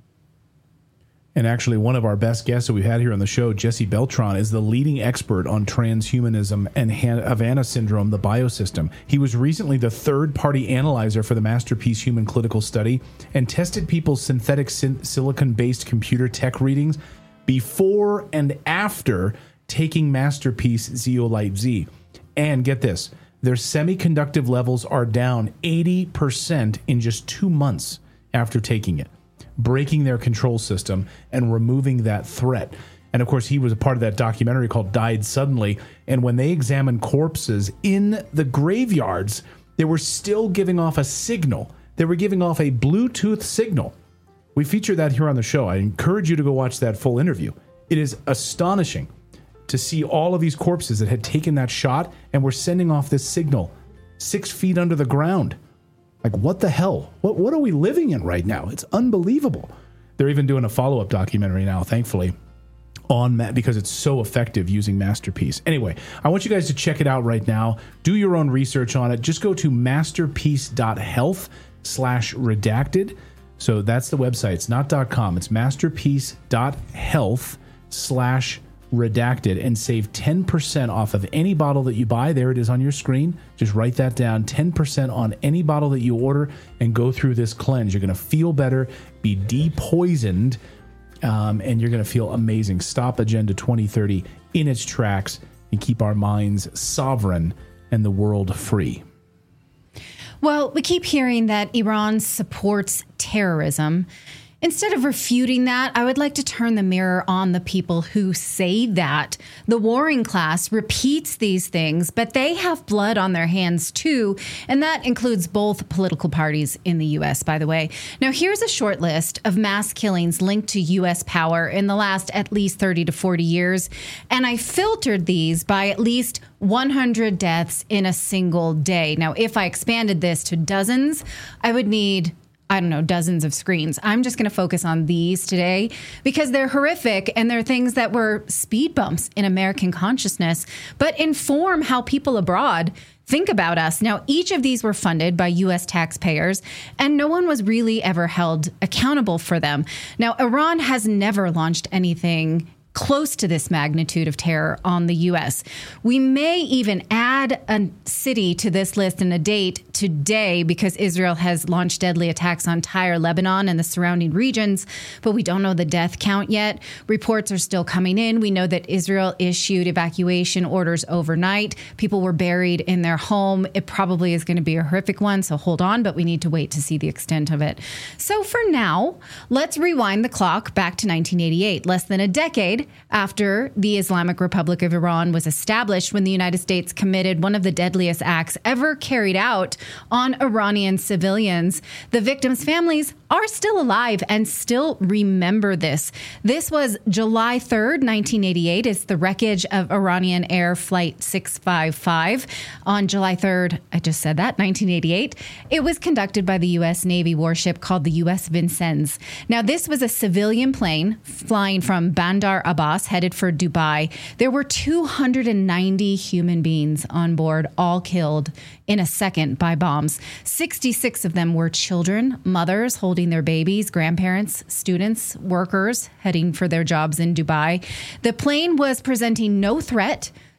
And actually, one of our best guests that we've had here on the show, Jesse Beltran, is the leading expert on transhumanism and Havana syndrome, the biosystem. He was recently the third-party analyzer for the Masterpiece Human Clinical Study and tested people's synthetic sin- silicon-based computer tech readings before and after taking Masterpiece Zeolite Z. And get this, their semiconductive levels are down eighty percent in just two months after taking it, breaking their control system and removing that threat. And of course, he was a part of that documentary called Died Suddenly. And when they examined corpses in the graveyards, they were still giving off a signal. They were giving off a Bluetooth signal. We feature that here on the show. I encourage you to go watch that full interview. It is astonishing to see all of these corpses that had taken that shot and were sending off this signal six feet under the ground. Like, what the hell? What what are we living in right now? It's unbelievable. They're even doing a follow-up documentary now, thankfully, on Ma- because it's so effective using Masterpiece. Anyway, I want you guys to check it out right now. Do your own research on it. Just go to masterpiece.health slash redacted. So that's the website. It's not .com. It's masterpiece.health slash redacted and save ten percent off of any bottle that you buy. There it is on your screen. Just write that down. ten percent on any bottle that you order and go through this cleanse. You're going to feel better, be depoisoned, um, and you're going to feel amazing. Stop Agenda twenty thirty in its tracks and keep our minds sovereign and the world free. Well, we keep hearing that Iran supports terrorism. Instead of refuting that, I would like to turn the mirror on the people who say that. The warring class repeats these things, but they have blood on their hands too, and that includes both political parties in the U S, by the way. Now, here's a short list of mass killings linked to U S power in the last at least thirty to forty years, and I filtered these by at least one hundred deaths in a single day. Now, if I expanded this to dozens, I would need I don't know, dozens of screens. I'm just going to focus on these today because they're horrific and they're things that were speed bumps in American consciousness, but inform how people abroad think about us. Now, each of these were funded by U S taxpayers, and no one was really ever held accountable for them. Now, Iran has never launched anything close to this magnitude of terror on the U S. We may even add a city to this list and a date today because Israel has launched deadly attacks on Tyre, Lebanon, and the surrounding regions, but we don't know the death count yet. Reports are still coming in. We know that Israel issued evacuation orders overnight. People were buried in their home. It probably is going to be a horrific one, so hold on, but we need to wait to see the extent of it. So for now, let's rewind the clock back to nineteen eighty-eight, less than a decade after the Islamic Republic of Iran was established, when the United States committed one of the deadliest acts ever carried out on Iranian civilians. The victims' families are still alive and still remember this. This was July third, nineteen eighty-eight. It's the wreckage of Iranian Air Flight six five five. On July third, I just said that, nineteen eighty-eight, it was conducted by the U S Navy warship called the U S Vincennes. Now, this was a civilian plane flying from Bandar Abbas, headed for Dubai. There were two hundred ninety human beings on board, all killed in a second by bombs. sixty-six of them were children, mothers holding their babies, grandparents, students, workers heading for their jobs in Dubai. The plane was presenting no threat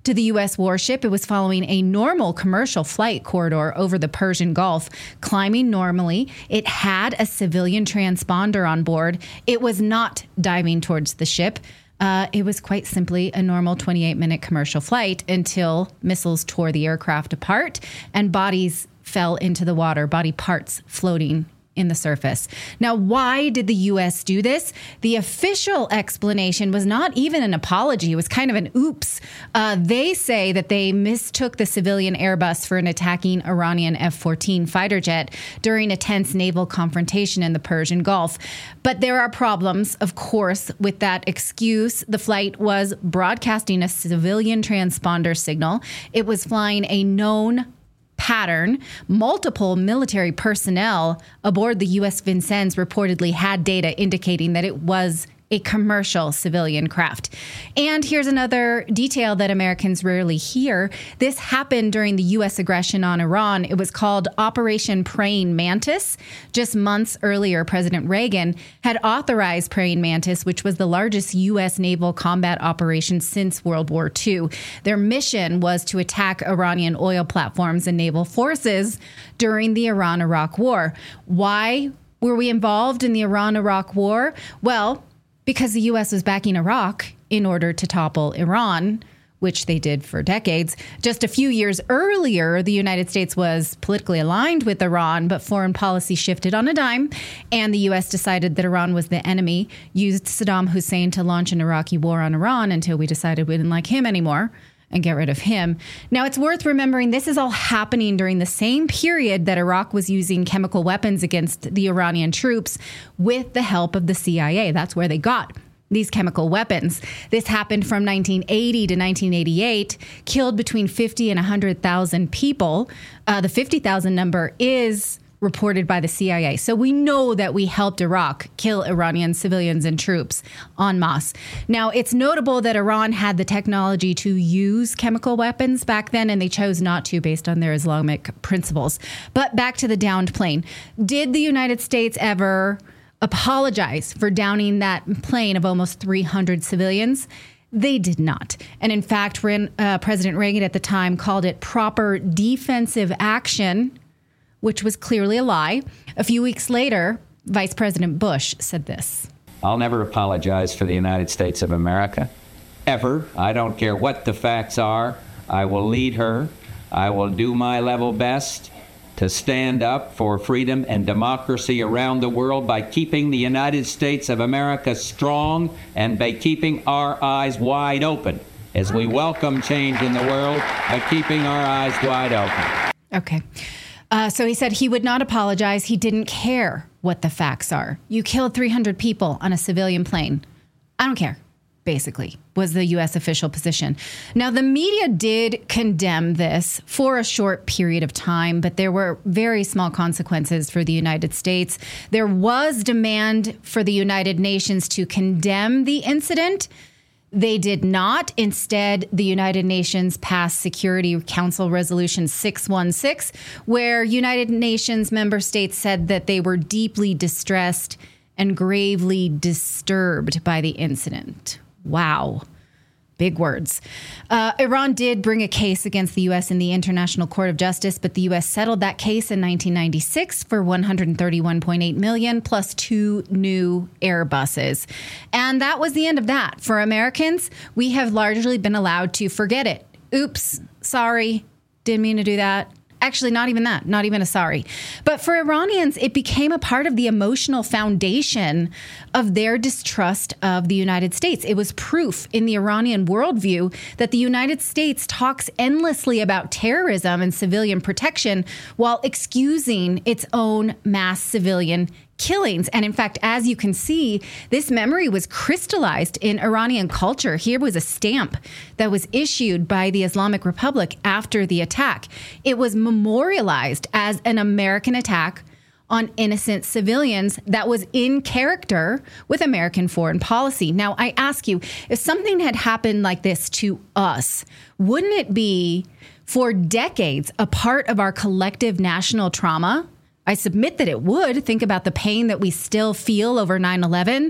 to the U S warship. It was following a normal commercial flight corridor over the Persian Gulf, climbing normally. It had a civilian transponder on board. It was not diving towards the ship. Uh, it was quite simply a normal twenty-eight minute commercial flight until missiles tore the aircraft apart and bodies fell into the water, body parts floating in the surface. Now, why did the U S do this? The official explanation was not even an apology. It was kind of an oops. Uh, they say that they mistook the civilian Airbus for an attacking Iranian F fourteen fighter jet during a tense naval confrontation in the Persian Gulf. But there are problems, of course, with that excuse. The flight was broadcasting a civilian transponder signal. It was flying a known pattern. Multiple military personnel aboard the U S Vincennes reportedly had data indicating that it was a commercial civilian craft. And here's another detail that Americans rarely hear. This happened during the U S aggression on Iran. It was called Operation Praying Mantis. Just months earlier, President Reagan had authorized Praying Mantis, which was the largest U S naval combat operation since World War Two. Their mission was to attack Iranian oil platforms and naval forces during the Iran-Iraq War. Why were we involved in the Iran-Iraq War? Well, because the U S was backing Iraq in order to topple Iran, which they did for decades. Just a few years earlier, the United States was politically aligned with Iran, but foreign policy shifted on a dime, and the U S decided that Iran was the enemy, used Saddam Hussein to launch an Iraqi war on Iran until we decided we didn't like him anymore and get rid of him. Now, it's worth remembering this is all happening during the same period that Iraq was using chemical weapons against the Iranian troops with the help of the C I A. That's where they got these chemical weapons. This happened from nineteen eighty to nineteen eighty-eight, killed between fifty and one hundred thousand people. Uh, the fifty thousand number is reported by the C I A. So we know that we helped Iraq kill Iranian civilians and troops en masse. Now, it's notable that Iran had the technology to use chemical weapons back then, and they chose not to based on their Islamic principles. But back to the downed plane. Did the United States ever apologize for downing that plane of almost three hundred civilians? They did not. And in fact, uh, President Reagan at the time called it proper defensive action, which was clearly a lie. A few weeks later, Vice President Bush said this. I'll never apologize for the United States of America, ever. I don't care what the facts are. I will lead her. I will do my level best to stand up for freedom and democracy around the world by keeping the United States of America strong and by keeping our eyes wide open as we welcome change in the world by keeping our eyes wide open. Okay. Uh, so he said he would not apologize. He didn't care what the facts are. You killed three hundred people on a civilian plane. I don't care, basically, was the U S official position. Now, the media did condemn this for a short period of time, but there were very small consequences for the United States. There was demand for the United Nations to condemn the incident. They did not. Instead, the United Nations passed Security Council Resolution six one six, where United Nations member states said that they were deeply distressed and gravely disturbed by the incident. Wow. Big words. Uh, Iran did bring a case against the U S in the International Court of Justice, but the U S settled that case in nineteen ninety-six for one hundred thirty-one point eight million dollars plus two new Airbuses. And that was the end of that. For Americans, we have largely been allowed to forget it. Oops, sorry, didn't mean to do that. Actually, not even that, not even a sorry. But for Iranians, it became a part of the emotional foundation of their distrust of the United States. It was proof in the Iranian worldview that the United States talks endlessly about terrorism and civilian protection while excusing its own mass civilian killings. And in fact, as you can see, this memory was crystallized in Iranian culture. Here was a stamp that was issued by the Islamic Republic after the attack. It was memorialized as an American attack on innocent civilians that was in character with American foreign policy. Now, I ask you, if something had happened like this to us, wouldn't it be for decades a part of our collective national trauma? I submit that it would. Think about the pain that we still feel over nine eleven.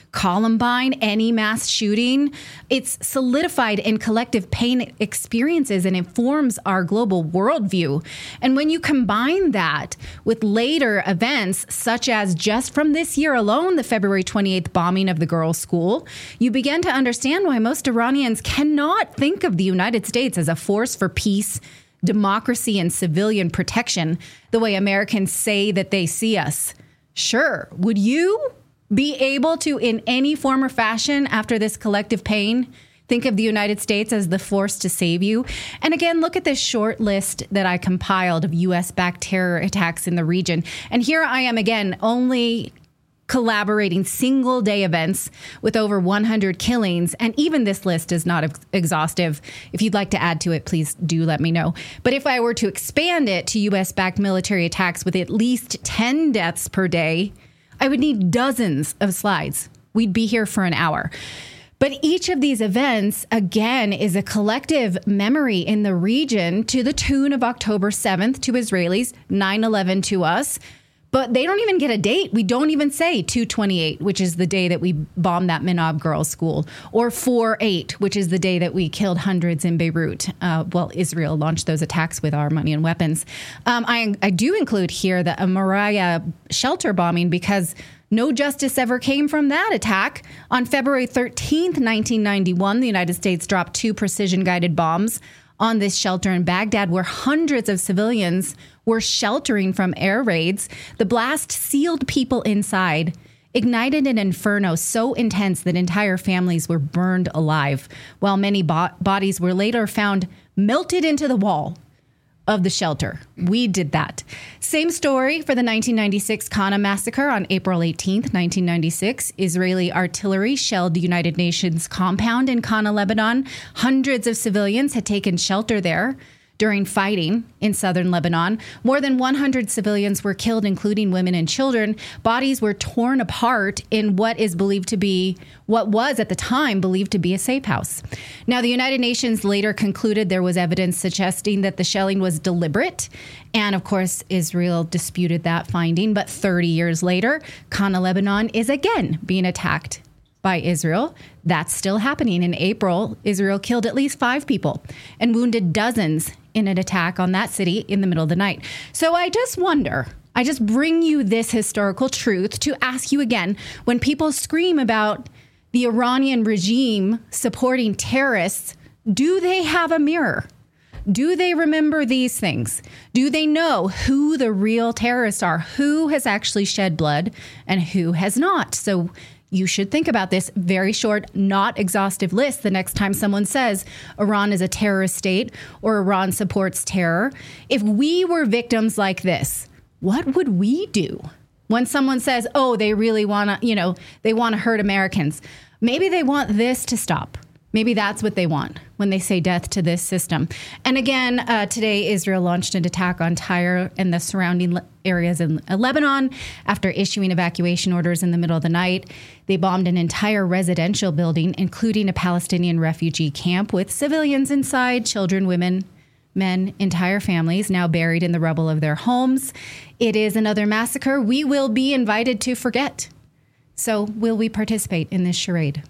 Columbine, any mass shooting. It's solidified in collective pain experiences and informs our global worldview. And when you combine that with later events, such as just from this year alone, the February twenty-eighth bombing of the girls' school, you begin to understand why most Iranians cannot think of the United States as a force for peace, democracy, and civilian protection the way Americans say that they see us. Sure, would you be able to, in any form or fashion, after this collective pain, think of the United States as the force to save you? And again, look at this short list that I compiled of U S-backed terror attacks in the region. And here I am again, only collaborating single day events with over one hundred killings. And even this list is not ex- exhaustive. If you'd like to add to it, please do let me know. But if I were to expand it to U S-backed military attacks with at least ten deaths per day, I would need dozens of slides. We'd be here for an hour. But each of these events, again, is a collective memory in the region to the tune of October seventh to Israelis, nine eleven to us. But they don't even get a date. We don't even say two twenty-eight, which is the day that we bombed that Minob girls' school, or four eight, which is the day that we killed hundreds in Beirut. Uh, well, Israel launched those attacks with our money and weapons. Um, I, I do include here the Moriah shelter bombing because no justice ever came from that attack. On February thirteenth, nineteen ninety-one, the United States dropped two precision-guided bombs on this shelter in Baghdad, where hundreds of civilians were sheltering from air raids. The blast sealed people inside, ignited an inferno so intense that entire families were burned alive, while many bo- bodies were later found melted into the wall of the shelter. We did that. Same story for the nineteen ninety-six Qana massacre on April eighteenth, nineteen ninety-six. Israeli artillery shelled the United Nations compound in Qana, Lebanon. Hundreds of civilians had taken shelter there during fighting in southern Lebanon. More than one hundred civilians were killed, including women and children. Bodies were torn apart in what is believed to be, what was at the time believed to be a safe house. Now, the United Nations later concluded there was evidence suggesting that the shelling was deliberate. And of course, Israel disputed that finding. But thirty years later, Qana, Lebanon is again being attacked by Israel. That's still happening. In April, Israel killed at least five people and wounded dozens in an attack on that city in the middle of the night. So I just wonder, I just bring you this historical truth to ask you again, when people scream about the Iranian regime supporting terrorists, do they have a mirror? Do they remember these things? Do they know who the real terrorists are? Who has actually shed blood and who has not? So you should think about this very short, not exhaustive list the next time someone says Iran is a terrorist state or Iran supports terror. If we were victims like this, what would we do? When someone says, oh, they really want to, you know, they want to hurt Americans. Maybe they want this to stop. Maybe that's what they want when they say death to this system. And again, uh, today, Israel launched an attack on Tyre and the surrounding le- areas in uh, Lebanon after issuing evacuation orders in the middle of the night. They bombed an entire residential building, including a Palestinian refugee camp with civilians inside, children, women, men, entire families now buried in the rubble of their homes. It is another massacre we will be invited to forget. So will we participate in this charade?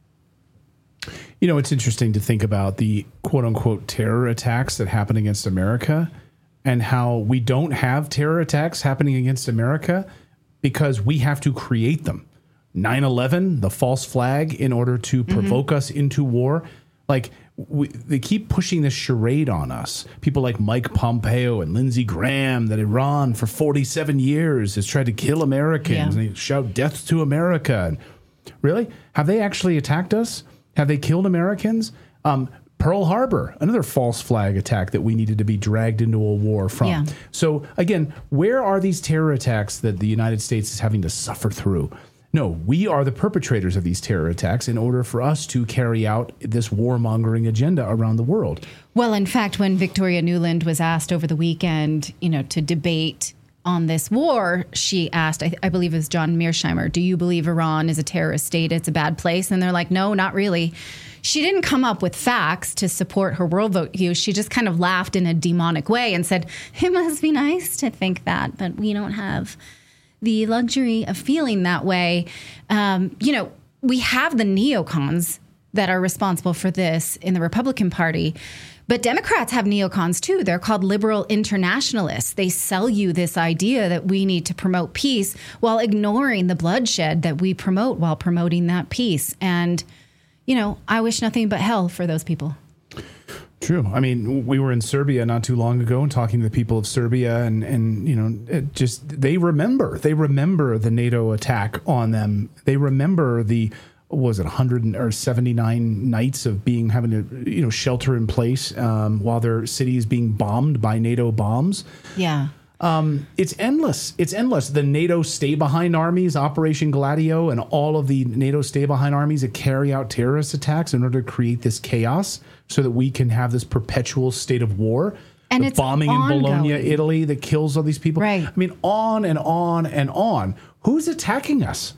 You know, it's interesting to think about the quote unquote terror attacks that happen against America and how we don't have terror attacks happening against America because we have to create them. nine eleven, the false flag, in order to provoke mm-hmm. us into war. Like, we, they keep pushing this charade on us. People like Mike Pompeo and Lindsey Graham, that Iran for forty-seven years has tried to kill Americans yeah. and they shout death to America. Really? Have they actually attacked us? Have they killed Americans? Um, Pearl Harbor, another false flag attack that we needed to be dragged into a war from. Yeah. So again, where are these terror attacks that the United States is having to suffer through? No, we are the perpetrators of these terror attacks in order for us to carry out this warmongering agenda around the world. Well, in fact, when Victoria Nuland was asked over the weekend, you know, to debate on this war, she asked, I, I believe it was John Mearsheimer, do you believe Iran is a terrorist state? It's a bad place. And they're like, no, not really. She didn't come up with facts to support her worldview. She just kind of laughed in a demonic way and said, it must be nice to think that, but we don't have the luxury of feeling that way. Um, you know, we have the neocons that are responsible for this in the Republican Party. But Democrats have neocons too. They're called liberal internationalists. They sell you this idea that we need to promote peace while ignoring the bloodshed that we promote while promoting that peace. And, you know, I wish nothing but hell for those people. True. I mean, we were in Serbia not too long ago and talking to the people of Serbia, and, and you know, it just they remember. They remember the NATO attack on them. They remember the what was it one hundred or seventy-nine nights of being having to you know shelter in place um, while their city is being bombed by NATO bombs. Yeah. Um, it's endless. It's endless. The NATO stay-behind armies, Operation Gladio, and all of the NATO stay-behind armies that carry out terrorist attacks in order to create this chaos so that we can have this perpetual state of war. And the it's bombing ongoing. in Bologna, Italy, that kills all these people. Right. I mean, on and on and on. Who's attacking us?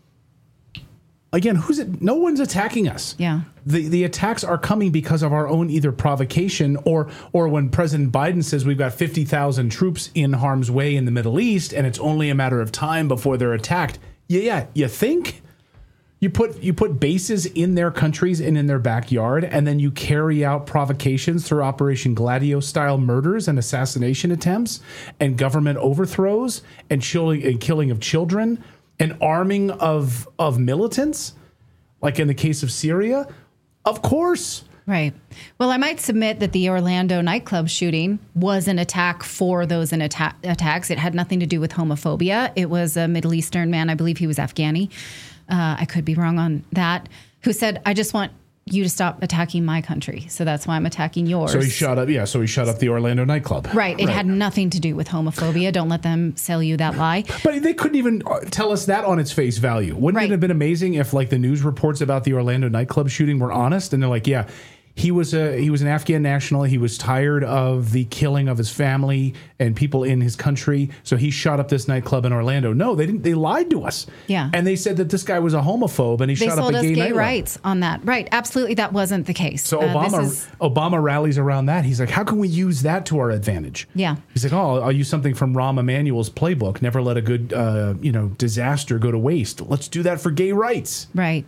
Again, who's it? No one's attacking us. Yeah. The the attacks are coming because of our own either provocation or or when President Biden says we've got fifty thousand troops in harm's way in the Middle East and it's only a matter of time before they're attacked. Yeah, yeah. You think? You put you put bases in their countries and in their backyard, and then you carry out provocations through Operation Gladio-style murders and assassination attempts and government overthrows and killing and killing of children and arming of of militants, like in the case of Syria. Of course. Right. Well, I might submit that the Orlando nightclub shooting was an attack for those in atta- attacks. It had nothing to do with homophobia. It was a Middle Eastern man, I believe he was Afghani. Uh, I could be wrong on that, who said, I just want you to stop attacking my country. So that's why I'm attacking yours. So he shot up, yeah, so he shot up the Orlando nightclub. Right. It right. had nothing to do with homophobia. Don't let them sell you that lie. But they couldn't even tell us that on its face value. Wouldn't Right. it have been amazing if, like, the news reports about the Orlando nightclub shooting were honest? And they're like, yeah, he was a he was an Afghan national. He was tired of the killing of his family and people in his country, so he shot up this nightclub in Orlando. No, they didn't. They lied to us. Yeah. And they said that this guy was a homophobe and he They shot up sold a us gay gay nightclub. rights on that. Right. Absolutely. That wasn't the case. So Uh, Obama this is- Obama rallies around that. He's like, how can we use that to our advantage? Yeah. He's like, oh, I'll use something from Rahm Emanuel's playbook. Never let a good, uh, you know, disaster go to waste. Let's do that for gay rights. Right.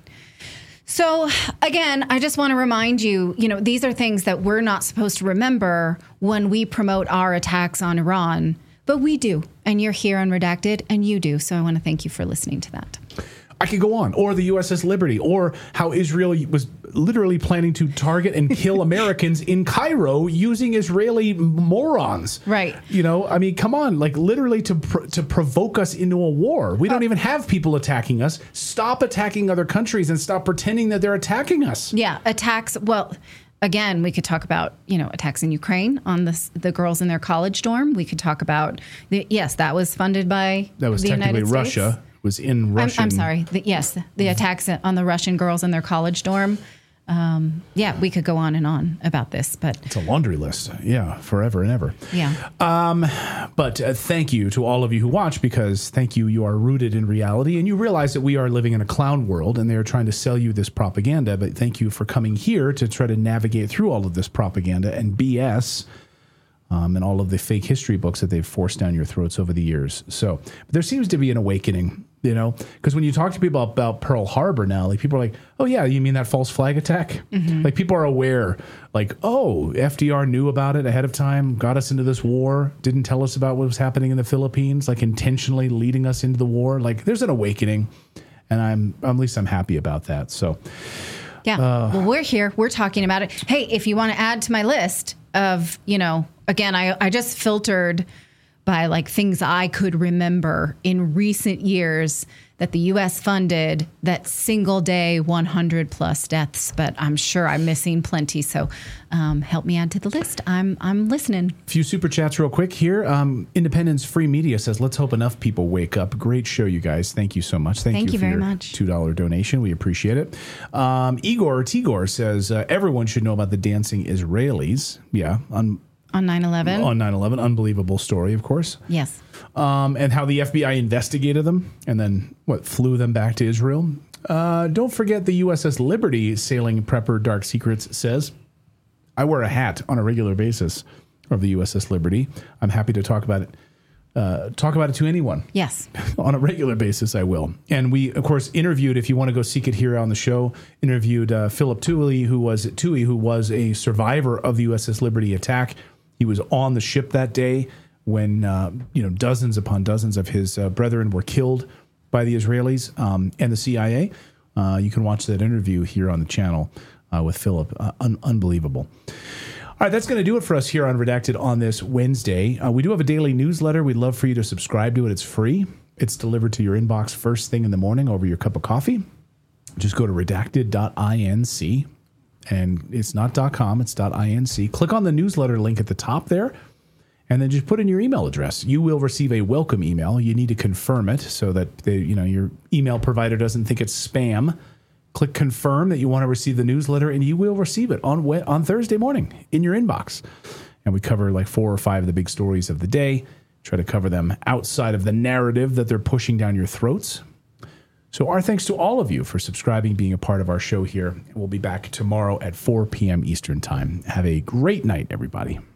So again, I just want to remind you, you know, these are things that we're not supposed to remember when we promote our attacks on Iran, but we do. And you're here on Redacted, and you do. So I want to thank you for listening to that. I could go on. Or the U S S Liberty, or how Israel was literally planning to target and kill Americans in Cairo using Israeli morons. Right. You know, I mean, come on, like literally to pr- to provoke us into a war. We don't even have people attacking us. Stop attacking other countries and stop pretending that they're attacking us. Yeah, attacks. Well, again, we could talk about, you know, attacks in Ukraine on the the girls in their college dorm. We could talk about, the, yes, that was funded by That was the technically United States. Russia. Was in I'm, Russian. I'm sorry. The, yes, the attacks on the Russian girls in their college dorm. Um, yeah, we could go on and on about this, but It's a laundry list. Yeah, forever and ever. yeah. Um, but uh, thank you to all of you who watch, because thank you, you are rooted in reality and you realize that we are living in a clown world and they are trying to sell you this propaganda. But thank you for coming here to try to navigate through all of this propaganda and B S um, and all of the fake history books that they've forced down your throats over the years. So but there seems to be an awakening. You know, because when you talk to people about Pearl Harbor now, like people are like, oh, yeah, you mean that false flag attack? Mm-hmm. Like people are aware, like, oh, F D R knew about it ahead of time, got us into this war, didn't tell us about what was happening in the Philippines, like intentionally leading us into the war. Like there's an awakening. And I'm at least I'm happy about that. So, Yeah. Uh, well, we're here. We're talking about it. Hey, if you want to add to my list of, you know, again, I, I just filtered by like things I could remember in recent years that the U S funded that single day one hundred plus deaths, but I'm sure I'm missing plenty. So um, help me add to the list. I'm I'm listening. A few super chats real quick here. Um, Independence Free Media says, let's hope enough people wake up. Great show, you guys. Thank you so much. Thank, Thank you, you for very your much. two dollars donation. We appreciate it. Um, Igor Tigor says, uh, everyone should know about the dancing Israelis. Yeah, on On nine eleven? On nine eleven. Unbelievable story, of course. Yes. Um, and how the F B I investigated them and then, what, flew them back to Israel. Uh, don't forget the U S S Liberty sailing prepper Dark Secrets says, I wear a hat on a regular basis of the U S S Liberty. I'm happy to talk about it uh, talk about it to anyone. Yes. On a regular basis, I will. And we, of course, interviewed, if you want to go seek it here on the show, interviewed uh, Philip Toohey, who was at Toohey, who was a survivor of the U S S Liberty attack. He was on the ship that day when, uh, you know, dozens upon dozens of his uh, brethren were killed by the Israelis um, and the C I A. Uh, you can watch that interview here on the channel uh, with Philip. Uh, un- unbelievable. All right, that's going to do it for us here on Redacted on this Wednesday. Uh, we do have a daily newsletter. We'd love for you to subscribe to it. It's free. It's delivered to your inbox first thing in the morning over your cup of coffee. Just go to redacted dot inc, and it's not .com, it's .inc. Click on the newsletter link at the top there, and then just put in your email address. You will receive a welcome email. You need to confirm it so that they, you know, your email provider doesn't think it's spam. Click confirm that you want to receive the newsletter, and you will receive it on on Thursday morning in your inbox. And we cover like four or five of the big stories of the day, try to cover them outside of the narrative that they're pushing down your throats. So our thanks to all of you for subscribing, being a part of our show here. We'll be back tomorrow at four p.m. Eastern Time. Have a great night, everybody.